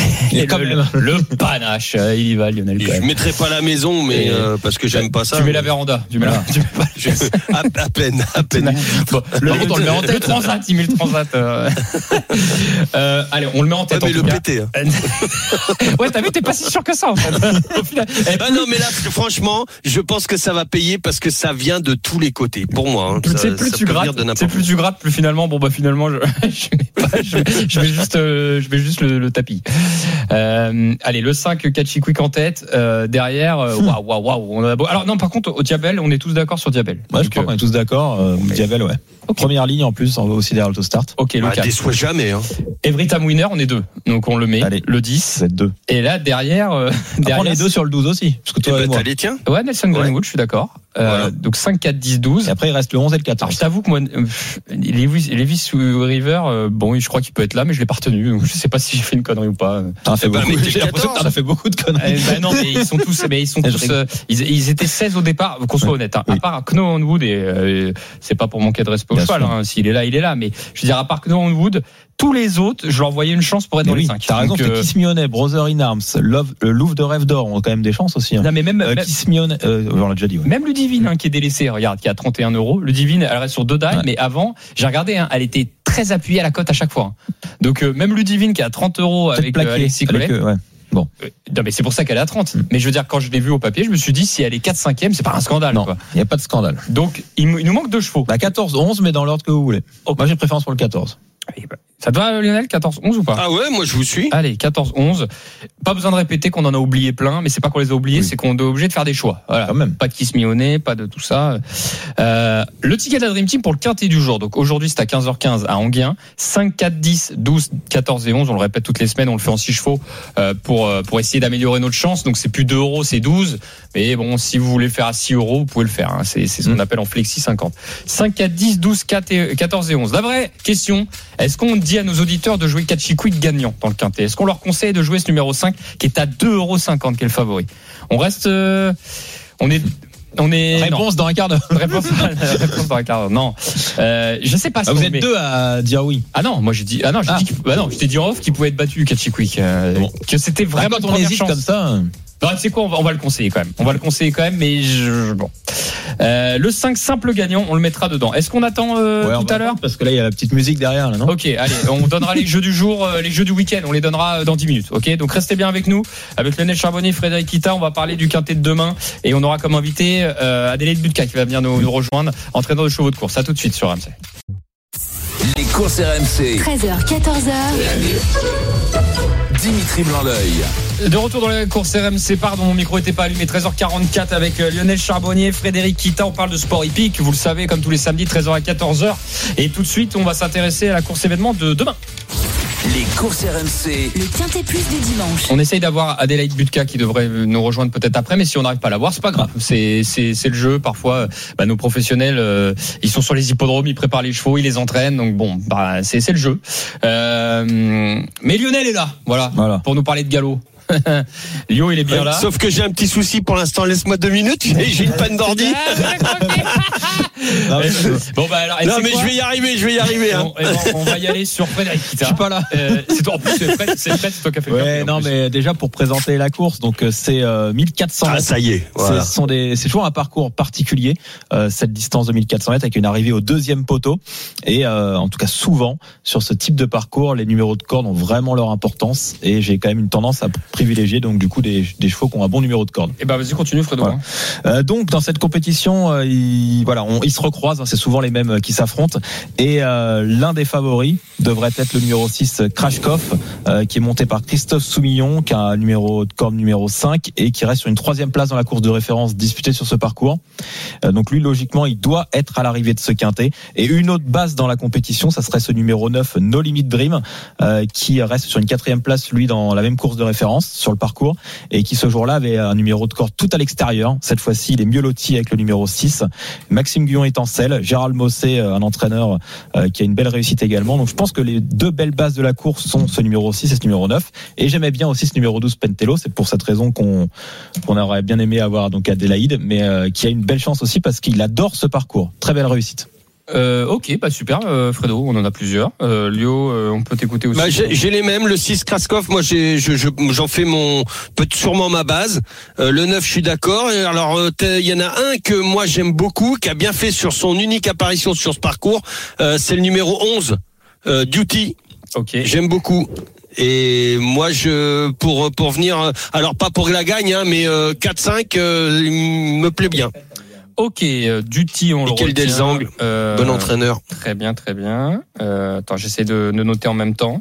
Le panache, il y va, Lionel. Je mettrai pas la maison, mais parce que j'aime pas ça. Tu mets la véranda. À peine. Bon, on le met en tête. Le transat, il met le transat. Allez, on le met en tête. Mais le pété. Ouais, t'as vu, t'es pas si sûr que ça en fait. Au final. Non, mais là, franchement, je pense que ça va payer parce que ça vient de tous les côtés. Pour moi, plus tu grattes, plus finalement, finalement, je vais juste le tapis. Allez, le 5, Catchy Quick en tête. Derrière, waouh. Alors non, par contre, au Diabel, on est tous d'accord sur Diabel. Ouais, je crois qu'on est tous d'accord. Diabel, ouais. Okay. Première ligne en plus, on va aussi derrière l'autostart. Ok, le 4. Déçoit jamais. Every Time Winner, on est 2. Donc on le met. Allez, le 10. C'est 2. Et là, derrière. On est 2 sur le 12 aussi. Parce que toi, t'as les tiens. Ouais, Nelson Greenwood, je suis d'accord. Voilà. Donc 5, 4, 10, 12. Et après, il reste le 11 et le 14. Alors, je t'avoue que moi, Levis River, je crois qu'il peut être là, mais je l'ai pas retenu. Donc, je sais pas si j'ai fait une connerie ou pas. T'en as fait beaucoup de conneries. Non, mais ils sont tous, ils étaient 16 au départ, qu'on soit honnête, hein. À part Know Wood, et c'est pas pour manquer de respect au cheval, hein. S'il est là, il est là. Mais je veux dire, à part Know Wood, tous les autres, je leur voyais une chance pour être dans les 5. T'as raison, Kiss Mionnet, Brother in Arms, Louvre de Rêve d'Or ont quand même des chances aussi. Hein. Non, mais même Kiss Mionnet, on l'a déjà dit. Ouais. Même Ludivine, qui est délaissée, regarde, qui a 31€. Ludivine, elle reste sur 2 dalles, mais avant, j'ai regardé, elle était très appuyée à la cote à chaque fois. Donc même Ludivine qui a 30€ avec Alexis Collet. Bon. Non, mais c'est pour ça qu'elle est à 30. Mais je veux dire, quand je l'ai vu au papier, je me suis dit, si elle est 4-5e, c'est pas un scandale. Non, il n'y a pas de scandale. Donc, il nous manque 2 chevaux. 14-11, mais dans l'ordre que vous voulez. Okay. Moi, j'ai préférence pour le 14. Ça te va, Lionel, 14-11 ou pas? Ah ouais, moi je vous suis. Allez, 14-11. Pas besoin de répéter qu'on en a oublié plein, mais c'est pas qu'on les a oubliés, c'est qu'on est obligé de faire des choix. Voilà. Quand même. Pas de Kiss Mionnet, pas de tout ça. Le ticket de la Dream Team pour le quintet du jour. Donc aujourd'hui, c'est à 15h15 à Enghien. 5, 4, 10, 12, 14 et 11. On le répète toutes les semaines, on le fait en 6 chevaux pour essayer d'améliorer notre chance. Donc c'est plus 2€, c'est 12. Mais bon, si vous voulez le faire à 6€, vous pouvez le faire. Hein. C'est ce qu'on appelle en flexi 50. 5, 4, 10, 12, 14 et 11. La vraie question, est-ce qu'on dit à nos auditeurs de jouer Catchy Quick gagnant dans le quintet? Est-ce qu'on leur conseille de jouer ce numéro 5 qui est à 2,50€, qui est le favori? On reste, On est Réponse dans un quart d'heure. Réponse dans un quart d'heure. Non, je sais pas. Vous êtes deux à dire oui. Ah non, moi j'ai dit. Ah non, je t'ai dit en off qu'il pouvait être battu, Catchy Quick. Bon. Que c'était vraiment quand on hésite chance. comme ça. Non, tu sais quoi, on va le conseiller quand même. Mais bon. Le 5 simple gagnant, on le mettra dedans. Est-ce qu'on attend tout à l'heure? Parce que là, il y a la petite musique derrière, là, non? Ok, allez, on donnera les jeux du jour, les jeux du week-end, on les donnera dans 10 minutes. Ok, donc restez bien avec nous. Avec Lionel Charbonnier, Frédéric Kita, on va parler du quintet de demain et on aura comme invité Adélaïde Butka qui va venir nous rejoindre, entraîneur de chevaux de course. À tout de suite sur RMC. Les courses RMC. 13h, 14h. Dimitri Blanc-L'Oeil. De retour dans la course RMC, pardon, mon micro était pas allumé. 13h44 avec Lionel Charbonnier, Frédéric Kita. On parle de sport hippique, vous le savez, comme tous les samedis, 13h à 14h. Et tout de suite, on va s'intéresser à la course événement de demain. Les courses RMC. Le quintet plus du dimanche. On essaye d'avoir Adélaïde Butka qui devrait nous rejoindre peut-être après, mais si on n'arrive pas à la voir, c'est pas grave. C'est le jeu. Parfois, nos professionnels, ils sont sur les hippodromes, ils préparent les chevaux, ils les entraînent. Donc bon, c'est le jeu. Mais Lionel est là, voilà. Pour nous parler de galop. Lio, il est bien là. Sauf que j'ai un petit souci pour l'instant. Laisse-moi 2 minutes. J'ai une panne d'ordi. Bon bah alors. Non mais je vais y arriver. Hein. On va y aller sur Frédéric Kita. Je suis pas là. C'est toi. En plus, c'est toi qui as fait le Ouais, non mais déjà pour présenter la course, donc c'est 1400 mètres. Ah ça y est. Voilà. C'est toujours un parcours particulier, cette distance de 1400 mètres avec une arrivée au deuxième poteau. Et en tout cas souvent sur ce type de parcours, les numéros de corde ont vraiment leur importance. Et j'ai quand même une tendance à privilégier donc du coup des chevaux qui ont un bon numéro de corde. Et vas-y continue Fredo. Voilà. Donc dans cette compétition, ils se recroisent, c'est souvent les mêmes qui s'affrontent. Et l'un des favoris devrait être le numéro 6 Krashkov, qui est monté par Christophe Soumillon, qui a un numéro de corde numéro 5 et qui reste sur une 3e place dans la course de référence disputée sur ce parcours. Donc lui logiquement il doit être à l'arrivée de ce quintet. Et une autre base dans la compétition, ça serait ce numéro 9 No Limit Dream, qui reste sur une 4e place lui dans la même course de référence sur le parcours et qui ce jour-là avait un numéro de corde tout à l'extérieur. Cette fois-ci il est mieux loti avec le numéro 6. Maxime Guyon est en selle, Gérald Mossé, un entraîneur qui a une belle réussite également. Donc je pense que les deux belles bases de la course sont ce numéro 6 et ce numéro 9. Et j'aimais bien aussi ce numéro 12 Pentello. C'est pour cette raison qu'on aurait bien aimé avoir donc Adélaïde, mais qui a une belle chance aussi parce qu'il adore ce parcours. Très belle réussite. Ok, super, Fredo, on en a plusieurs. Lio, on peut t'écouter aussi. J'ai les mêmes, le 6 Krashkov, moi j'en fais sûrement ma base. Le 9, je suis d'accord. Et alors il y en a un que moi j'aime beaucoup, qui a bien fait sur son unique apparition sur ce parcours, c'est le numéro 11, Duty. Ok. J'aime beaucoup. Et moi pour venir, alors pas pour la gagne, hein, mais 4-5 il me plaît bien. Ok, Duty, on Michael le retient. Delzang, bon entraîneur. Très bien. Attends, j'essaie de noter en même temps.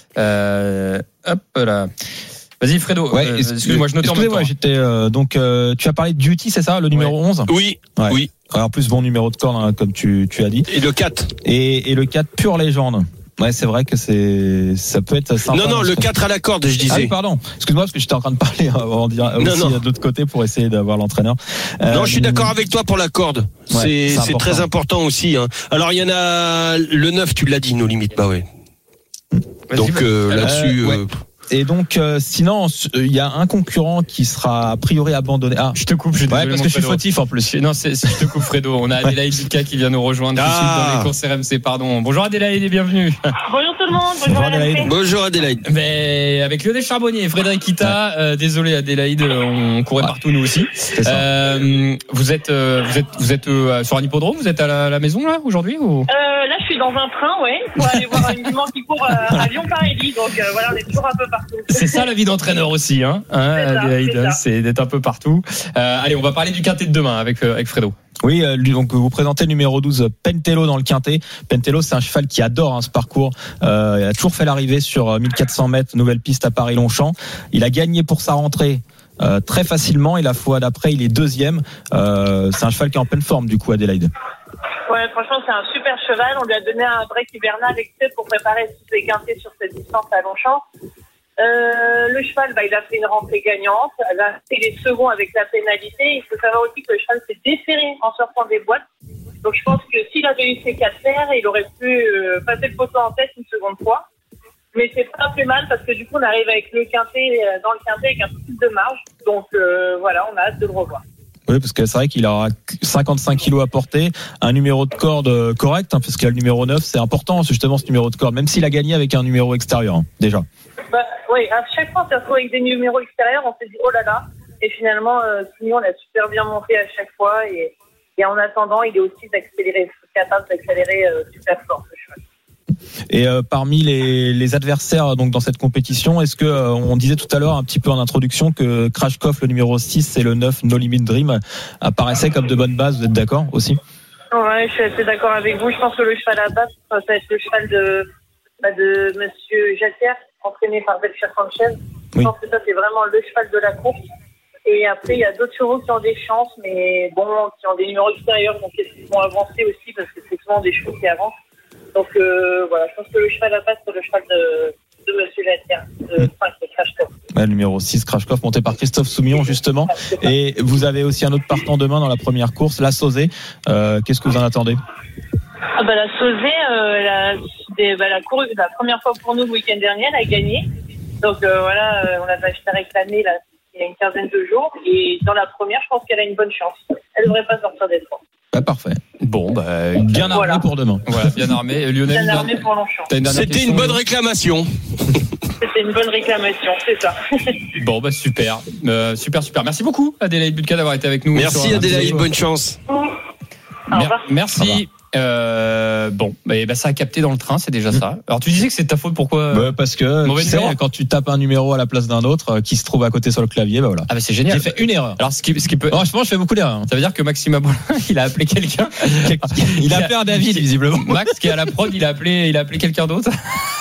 Hop là. Vas-y Fredo. Excuse-moi, je notais en même temps. Tu as parlé de Duty, c'est ça, le numéro 11? Oui. Alors, en plus bon numéro de corde, hein, comme tu as dit. Et le 4. Et le 4 pure légende. Ouais, c'est vrai que ça peut être sympa. Non, le 4 à la corde, je disais. Ah oui, pardon. Excuse-moi, parce que j'étais en train de parler avant de dire aussi de l'autre côté pour essayer d'avoir l'entraîneur. Non, je suis d'accord avec toi pour la corde. Ouais, c'est très important aussi, hein. Alors, il y en a le 9, tu l'as dit, nos limites. Bah ouais. Donc, là-dessus, Et donc, sinon, il y a un concurrent qui sera a priori abandonné. Ah, je te coupe, je suis désolé, parce que je suis fautif en plus. Non, je te coupe, Fredo. On a Adélaïde Butka qui vient nous rejoindre tout de suite dans les courses RMC. Pardon. Bonjour Adélaïde et bienvenue. Bonjour tout le monde. Bonjour Adélaïde. Bonjour Adélaïde. Mais avec Lionel Charbonnier et Frédéric Kita, désolé Adélaïde, on courait partout nous aussi. Vous êtes sur un hippodrome, vous êtes à la maison là aujourd'hui ou Là, je suis dans un train, ouais, pour aller voir une jument qui court à Lyon-Paris. Donc voilà, on est toujours un peu partout. C'est ça la vie d'entraîneur aussi, hein, Adélaïde, c'est d'être un peu partout. Allez, on va parler du quintet de demain avec Fredo. Oui, donc vous présentez le numéro 12 Pentello dans le quintet. Pentello, c'est un cheval qui adore ce parcours. Il a toujours fait l'arrivée sur 1400 mètres, nouvelle piste à Paris-Longchamp. Il a gagné pour sa rentrée très facilement et la fois d'après, il est deuxième. C'est un cheval qui est en pleine forme du coup, Adélaïde. Ouais, franchement, c'est un super cheval. On lui a donné un break hivernal exprès pour préparer ses quintets sur cette distance à Longchamp. Le cheval, il a fait une rentrée gagnante. Il a fait les seconds avec la pénalité. Il faut savoir aussi que le cheval s'est desserré en sortant des boîtes. Donc je pense que s'il avait eu ses 4 paires, il aurait pu passer le poteau en tête une seconde fois. Mais c'est pas plus mal parce que du coup on arrive avec le quintet dans le quintet avec un peu plus de marge. Donc voilà, on a hâte de le revoir. Oui, parce que c'est vrai qu'il aura 55 kilos à porter, un numéro de corde correct, parce qu'il y a le numéro 9, c'est important justement ce numéro de corde, même s'il a gagné avec un numéro extérieur, déjà. Oui, à chaque fois, on s'est retrouvé avec des numéros extérieurs, on s'est dit oh là là, et finalement, Soumillon l'a super bien monté à chaque fois, et en attendant, il est aussi capable d'accélérer super fort, ce cheval. Et parmi les adversaires donc dans cette compétition, est-ce que on disait tout à l'heure un petit peu en introduction que Krashkov, le numéro 6, et le 9, No Limit Dream, apparaissaient comme de bonnes bases, vous êtes d'accord aussi? Ouais, je suis assez d'accord avec vous. Je pense que le cheval à battre, ça va être le cheval de Monsieur Jacquier, entraîné par Belcher Sanchez. Je pense que ça, c'est vraiment le cheval de la course. Et après, il y a d'autres chevaux qui ont des chances, mais bon, qui ont des numéros extérieurs, donc ils vont avancer aussi, parce que c'est souvent des chevaux qui avancent. Donc voilà, je pense que le cheval à battre, c'est le cheval de Monsieur Jacquier, de Krashkov. Le numéro 6, Krashkov, monté par Christophe Soumillon, justement. Et vous avez aussi un autre partant demain dans la première course, la Sauzée. Qu'est-ce que vous en attendez? La Sauzée, elle a couru la première fois pour nous le week-end dernier, elle a gagné. Donc on l'avait acheté réclamé là, il y a une quinzaine de jours. Et dans la première, je pense qu'elle a une bonne chance. Elle devrait pas sortir des trois. Parfait. Bon, bien armé pour demain. Voilà, bien armé. Lionel, bien armé pour Longchamp. C'était une bonne réclamation. C'était une bonne réclamation, c'est ça. Bon, super. Super. Merci beaucoup, Adélaïde Budka, d'avoir été avec nous. Merci, Adélaïde. Bonne chance. Au revoir. Merci. Ça a capté dans le train, c'est déjà ça. Alors tu disais que c'est ta faute, pourquoi? Parce que tu sais, quand tu tapes un numéro à la place d'un autre qui se trouve à côté sur le clavier, voilà. Ah c'est génial. J'ai fait une erreur. Alors ce qui peut. Franchement, je fais beaucoup d'erreurs. Ça veut dire que Maxime Abolin, il a appelé quelqu'un. Il a appelé un David, visiblement. Max qui est à la prod, il a appelé quelqu'un d'autre.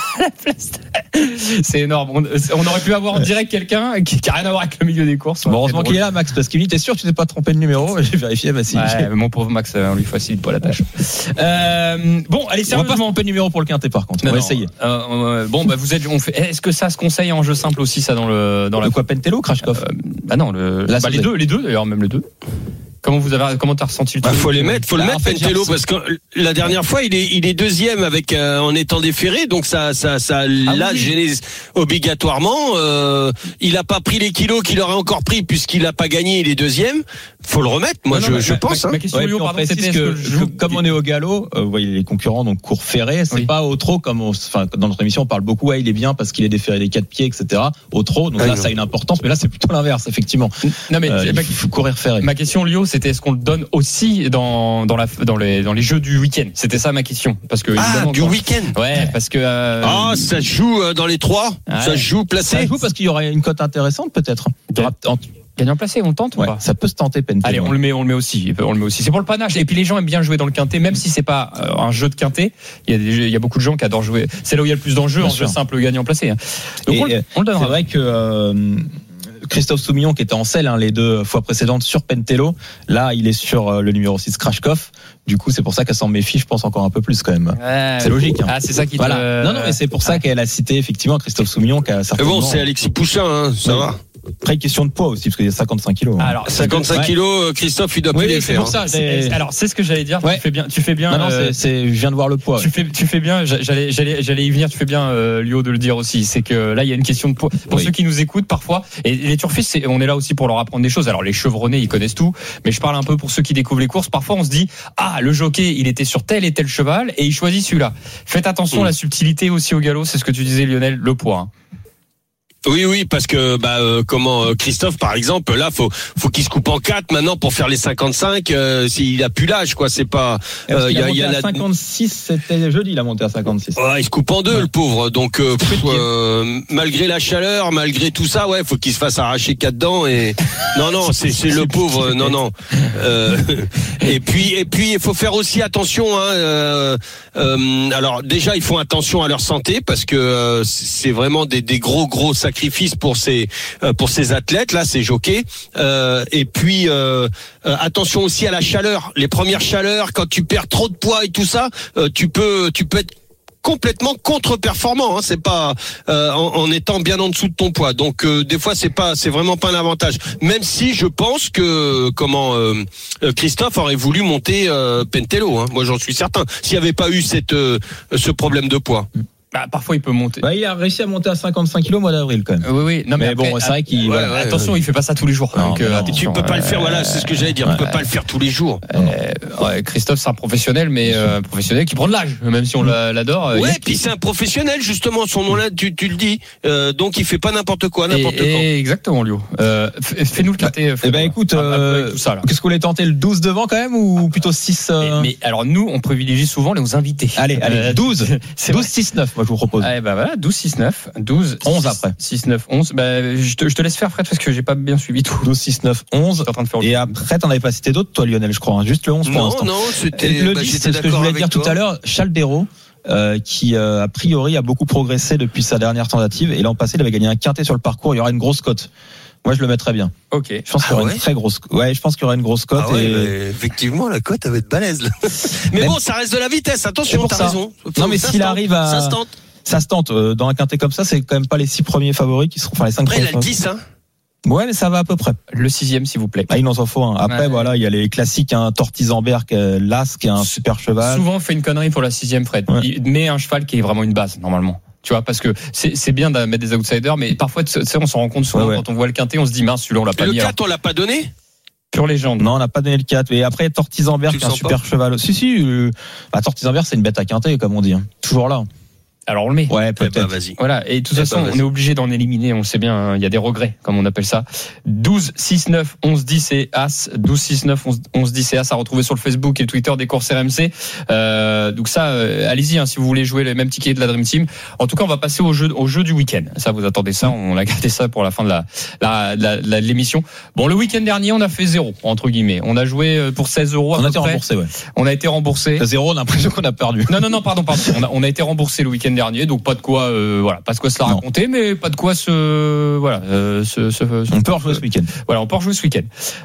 C'est énorme. On aurait pu avoir en direct quelqu'un qui n'a rien à voir avec le milieu des courses. Bon, heureusement qu'il est là, Max, parce qu'il me dit, t'es sûr que tu t'es pas trompé de numéro? J'ai vérifié, mon pauvre Max, on lui facilite pas la tâche. Allez, sérieusement. On va pas tromper de numéro pour le quintet, par contre. On va essayer. Est-ce que ça se conseille en jeu simple aussi, ça, dans la quoi, Pentello, Krashkov? Non, les deux d'ailleurs, même les deux. Comment t'as ressenti le truc? Faut le mettre, Pentello, parce que la dernière fois, il est deuxième en étant déféré, donc ça l'a gêné obligatoirement. Il a pas pris les kilos qu'il aurait encore pris puisqu'il a pas gagné, il est deuxième. Faut le remettre, je pense. Ma question, Lio, pardon, c'était comme on est au galop, vous voyez les concurrents, donc cours ferré, c'est pas au trot comme dans notre émission on parle beaucoup, il est bien parce qu'il est déféré des 4 pieds, etc. Au trot, donc ça a une importance, mais là c'est plutôt l'inverse, effectivement. Non mais il faut courir ferré. Ma question, Lio, c'était est-ce qu'on le donne aussi dans les jeux du week-end? C'était ça ma question, parce que du week-end. Ouais, parce que ça se joue dans les trois, ça se joue placé. Ça se joue parce qu'il y aurait une cote intéressante peut-être. Gagnant placé, on tente ou pas? Ça peut se tenter, Pentello. Allez, on le met aussi. C'est pour le panache. Et puis les gens aiment bien jouer dans le quintet, même si c'est pas un jeu de quintet. Il y a beaucoup de gens qui adorent jouer. C'est là où il y a le plus d'enjeux en jeu simple, gagnant placé. Donc on le donnera. C'est vrai que Christophe Soumillon, qui était en selle les deux fois précédentes sur Pentello, là il est sur le numéro 6 Krashkov. Du coup, c'est pour ça qu'elle s'en méfie, je pense, encore un peu plus quand même. C'est logique. C'est ça qui voilà. Non, mais c'est pour ça qu'elle a cité effectivement Christophe Soumillon, qui a certainement. C'est Alexis Pouchin, ça va. Après, question de poids aussi, parce qu'il y a 55 kilos. Alors, 55 kilos, Christophe, il doit plus les faire. C'est pour ça. Alors, c'est ce que j'allais dire. Tu fais bien. Non, je viens de voir le poids. Tu fais bien. J'allais y venir. Tu fais bien, Lio, de le dire aussi. C'est que là, il y a une question de poids. Pour ceux qui nous écoutent parfois, et les turfistes, on est là aussi pour leur apprendre des choses. Alors, les chevronnés, ils connaissent tout. Mais je parle un peu pour ceux qui découvrent les courses. Parfois, on se dit, le jockey, il était sur tel et tel cheval, et il choisit celui-là. Faites attention à la subtilité aussi au galop. C'est ce que tu disais, Lionel, le poids. Oui, parce que Christophe, par exemple, là, faut qu'il se coupe en 4 maintenant pour faire les 55. S'il a plus l'âge, quoi, c'est pas. Il y a 56, c'était jeudi, il a monté à 56. Il se coupe en deux, le pauvre. Donc malgré la chaleur, malgré tout ça, faut qu'il se fasse arracher 4 dents et non, c'est le pauvre. Non. Et puis il faut faire aussi attention. Alors déjà, ils font attention à leur santé parce que c'est vraiment des gros sacrifices pour ces athlètes là, ces jockeys. Et puis attention aussi à la chaleur. Les premières chaleurs, quand tu perds trop de poids et tout ça, tu peux être complètement contre-performant, c'est pas en étant bien en dessous de ton poids. Donc des fois c'est vraiment pas un avantage. Même si je pense que Christophe aurait voulu monter Pentello, moi j'en suis certain. S'il n'y avait pas eu ce problème de poids. Parfois, il peut monter. Il a réussi à monter à 55 kilos au mois d'avril quand même. Oui. Non, mais bon, c'est vrai qu'il. Attention, il fait pas ça tous les jours. Non, donc, Tu peux pas le faire. Voilà, c'est ce que j'allais dire. Tu peux pas le faire tous les jours. Christophe, c'est un professionnel, mais professionnel qui prend de l'âge, même si on l'adore. Puis c'est un professionnel justement. Son nom-là, tu le dis. Donc il fait pas n'importe quoi, n'importe quand. Exactement, Lio. Fais-nous le quintet. Écoute, qu'est-ce que vous voulez tenter, le 12 devant quand même ou plutôt 6 mais alors nous, on privilégie souvent les invités. Allez, 12, 6-9, moi je vous propose. Voilà, 12-6-9, 12, 11 après. 6-9, 11. Je te laisse faire, Fred, parce que j'ai pas bien suivi tout. 12-6-9, 11. En train de faire et après, t'en avais pas cité d'autres, toi, Lionel, je crois. Juste le 11 pour l'instant. Non, c'était le 10, c'est ce que je voulais dire tout à l'heure. Chaldero, qui a priori a beaucoup progressé depuis sa dernière tentative. Et l'an passé, il avait gagné un quintet sur le parcours. Il y aura une grosse cote. Moi, je le mettrais bien. Ok. Je pense qu'il y aura une très grosse. Ouais, je pense qu'il y aura une grosse cote. Effectivement, la cote, elle va être balèze. Mais bon, ça reste de la vitesse. Attention, t'as raison. Non, mais s'il arrive à. Ça se tente. Ça se tente. Dans un quintet comme ça, c'est quand même pas les 6 premiers favoris qui seront. Enfin, les 5 premiers. Après, il a le 10, hein. Ouais, mais ça va à peu près. Le 6e, s'il vous plaît. Il en faut un. Après, voilà, il y a les classiques, Tortisenberg, l'As, qui est un super cheval. Souvent, on fait une connerie pour la 6e, Fred. Ouais. Il met un cheval qui est vraiment une base, normalement. Tu vois, parce que c'est bien de mettre des outsiders, mais parfois, tu sais, on s'en rend compte souvent quand on voit le quintet, on se dit, mince, celui-là, on l'a pas mis. Le 4, on l'a pas donné? Pure légende. Non, on n'a pas donné le 4. Et après, Tortisenberg, qui est un super cheval. Si, Tortisenberg, c'est une bête à quintet, comme on dit. Toujours là. Alors on le met. Ouais, peut-être. Vas-y. Voilà. Et de toute façon, on est obligé d'en éliminer. On le sait bien. Il y a des regrets, comme on appelle ça. 12, 6, 9, 11, 10 et As. 12, 6, 9, 11, 10 et As à retrouver sur le Facebook et le Twitter des courses RMC. Donc ça, allez-y, si vous voulez jouer les mêmes tickets de la Dream Team. En tout cas, on va passer au jeu du week-end. Ça, vous attendez ça. On a gardé ça pour la fin de l'émission. Bon, le week-end dernier, on a fait 0, entre guillemets. On a joué pour 16 euros. On a été remboursé, ouais. On a été remboursé. 0, on a l'impression qu'on a perdu. Non, pardon. On a été remboursé le week-end dernier, donc pas de quoi se la raconter, mais pas de quoi on peut rejouer ce week-end. Voilà, on peut rejouer ce week-end.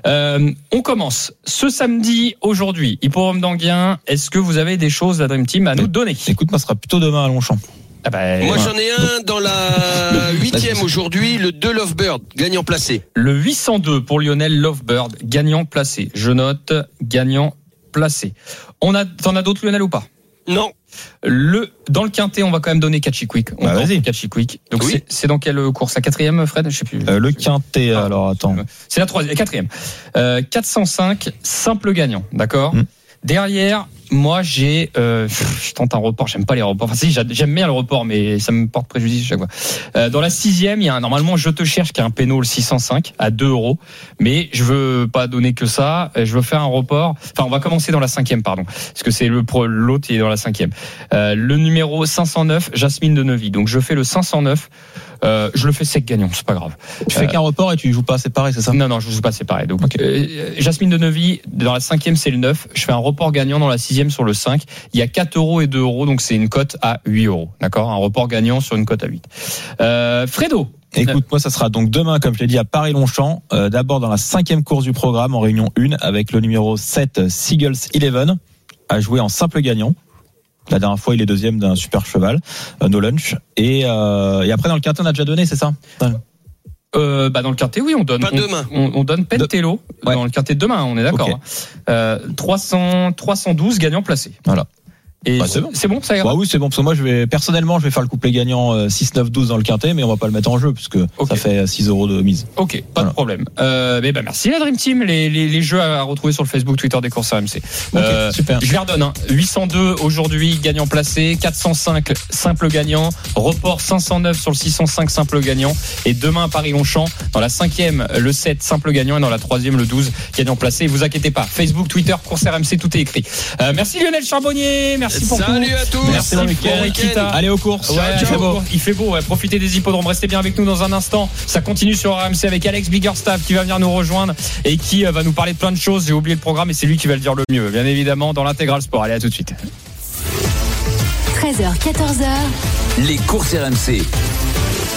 On commence ce samedi, aujourd'hui, Hippodrome d'Anguien. Est-ce que vous avez des choses, la Dream Team, à nous donner? Écoute, moi, ce sera plutôt demain à Longchamp. Moi, j'en ai un dans la 8e aujourd'hui, le 2 Lovebird, gagnant placé. Le 802 pour Lionel Lovebird, gagnant placé. Je note, gagnant placé. T'en as d'autres, Lionel, ou pas? Non. Dans le quintet, on va quand même donner Catchy Quick. Vas-y. Catchy Quick. Donc oui. c'est dans quelle course? La 4e, Fred? Je sais plus. Le quintet, alors attends. C'est la 4e. 405, simple gagnant. D'accord? Derrière, moi, je tente un report. J'aime pas les reports. Enfin, si, j'aime bien le report, mais ça me porte préjudice chaque fois. Dans la 6e, il y a normalement Je te cherche qui a un péno le 605 à 2 euros. Mais je veux pas donner que ça. Je veux faire un report. Enfin, on va commencer dans la 5e, pardon. Parce que c'est l'autre qui est dans la 5e. Le numéro 509, Jasmine de Neuvy. Donc, je fais le 509. Je le fais sec gagnant, c'est pas grave. Tu fais qu'un report et tu joues pas séparé, c'est ça? Non, je joue pas séparé. Donc, Jasmine de Neuvy, dans la 5e, c'est le 9. Je fais un report gagnant dans la 6e sur le 5. Il y a 4 euros et 2 euros, donc c'est une cote à 8 euros. D'accord? Un report gagnant sur une cote à 8. Fredo. Écoute, moi, ça sera donc demain, comme je l'ai dit, à Paris-Longchamp. D'abord dans la 5e course du programme, en réunion 1, avec le numéro 7, Seagulls 11, à jouer en simple gagnant. La dernière fois, il est deuxième d'un super cheval, No Lunch. Et après, dans le quintet, on a déjà donné, c'est ça? Dans le quintet, oui, on donne. Pas demain. On donne Pentello dans le quintet de demain, on est d'accord. Okay. 312 gagnants placés. Voilà. Et c'est bon, ça ira. Oui, c'est bon, parce que moi, je vais faire le couplet gagnant 6, 9, 12 dans le quintet, mais on va pas le mettre en jeu, puisque ça fait 6 euros de mise. Ok, pas de problème. Merci la Dream Team, les jeux à retrouver sur le Facebook, Twitter des courses RMC. Super. Je les redonne, 802 aujourd'hui, gagnant placé, 405 simple gagnant, report 509 sur le 605 simple gagnant, et demain à Paris-Longchamp, dans la 5e, le 7 simple gagnant, et dans la 3e, le 12 gagnant placé. Et vous inquiétez pas, Facebook, Twitter, courses RMC, tout est écrit. Merci Lionel Charbonnier, merci pour tout. Salut à tous. Merci bon week-end. Allez aux courses. Il fait beau. Profitez des hippodromes. Restez bien avec nous dans un instant. Ça continue sur RMC avec Alex Biggerstaff qui va venir nous rejoindre et qui va nous parler de plein de choses. J'ai oublié le programme et c'est lui qui va le dire le mieux. Bien évidemment dans l'intégral sport. Allez, à tout de suite. 13h, 14h. Les courses RMC.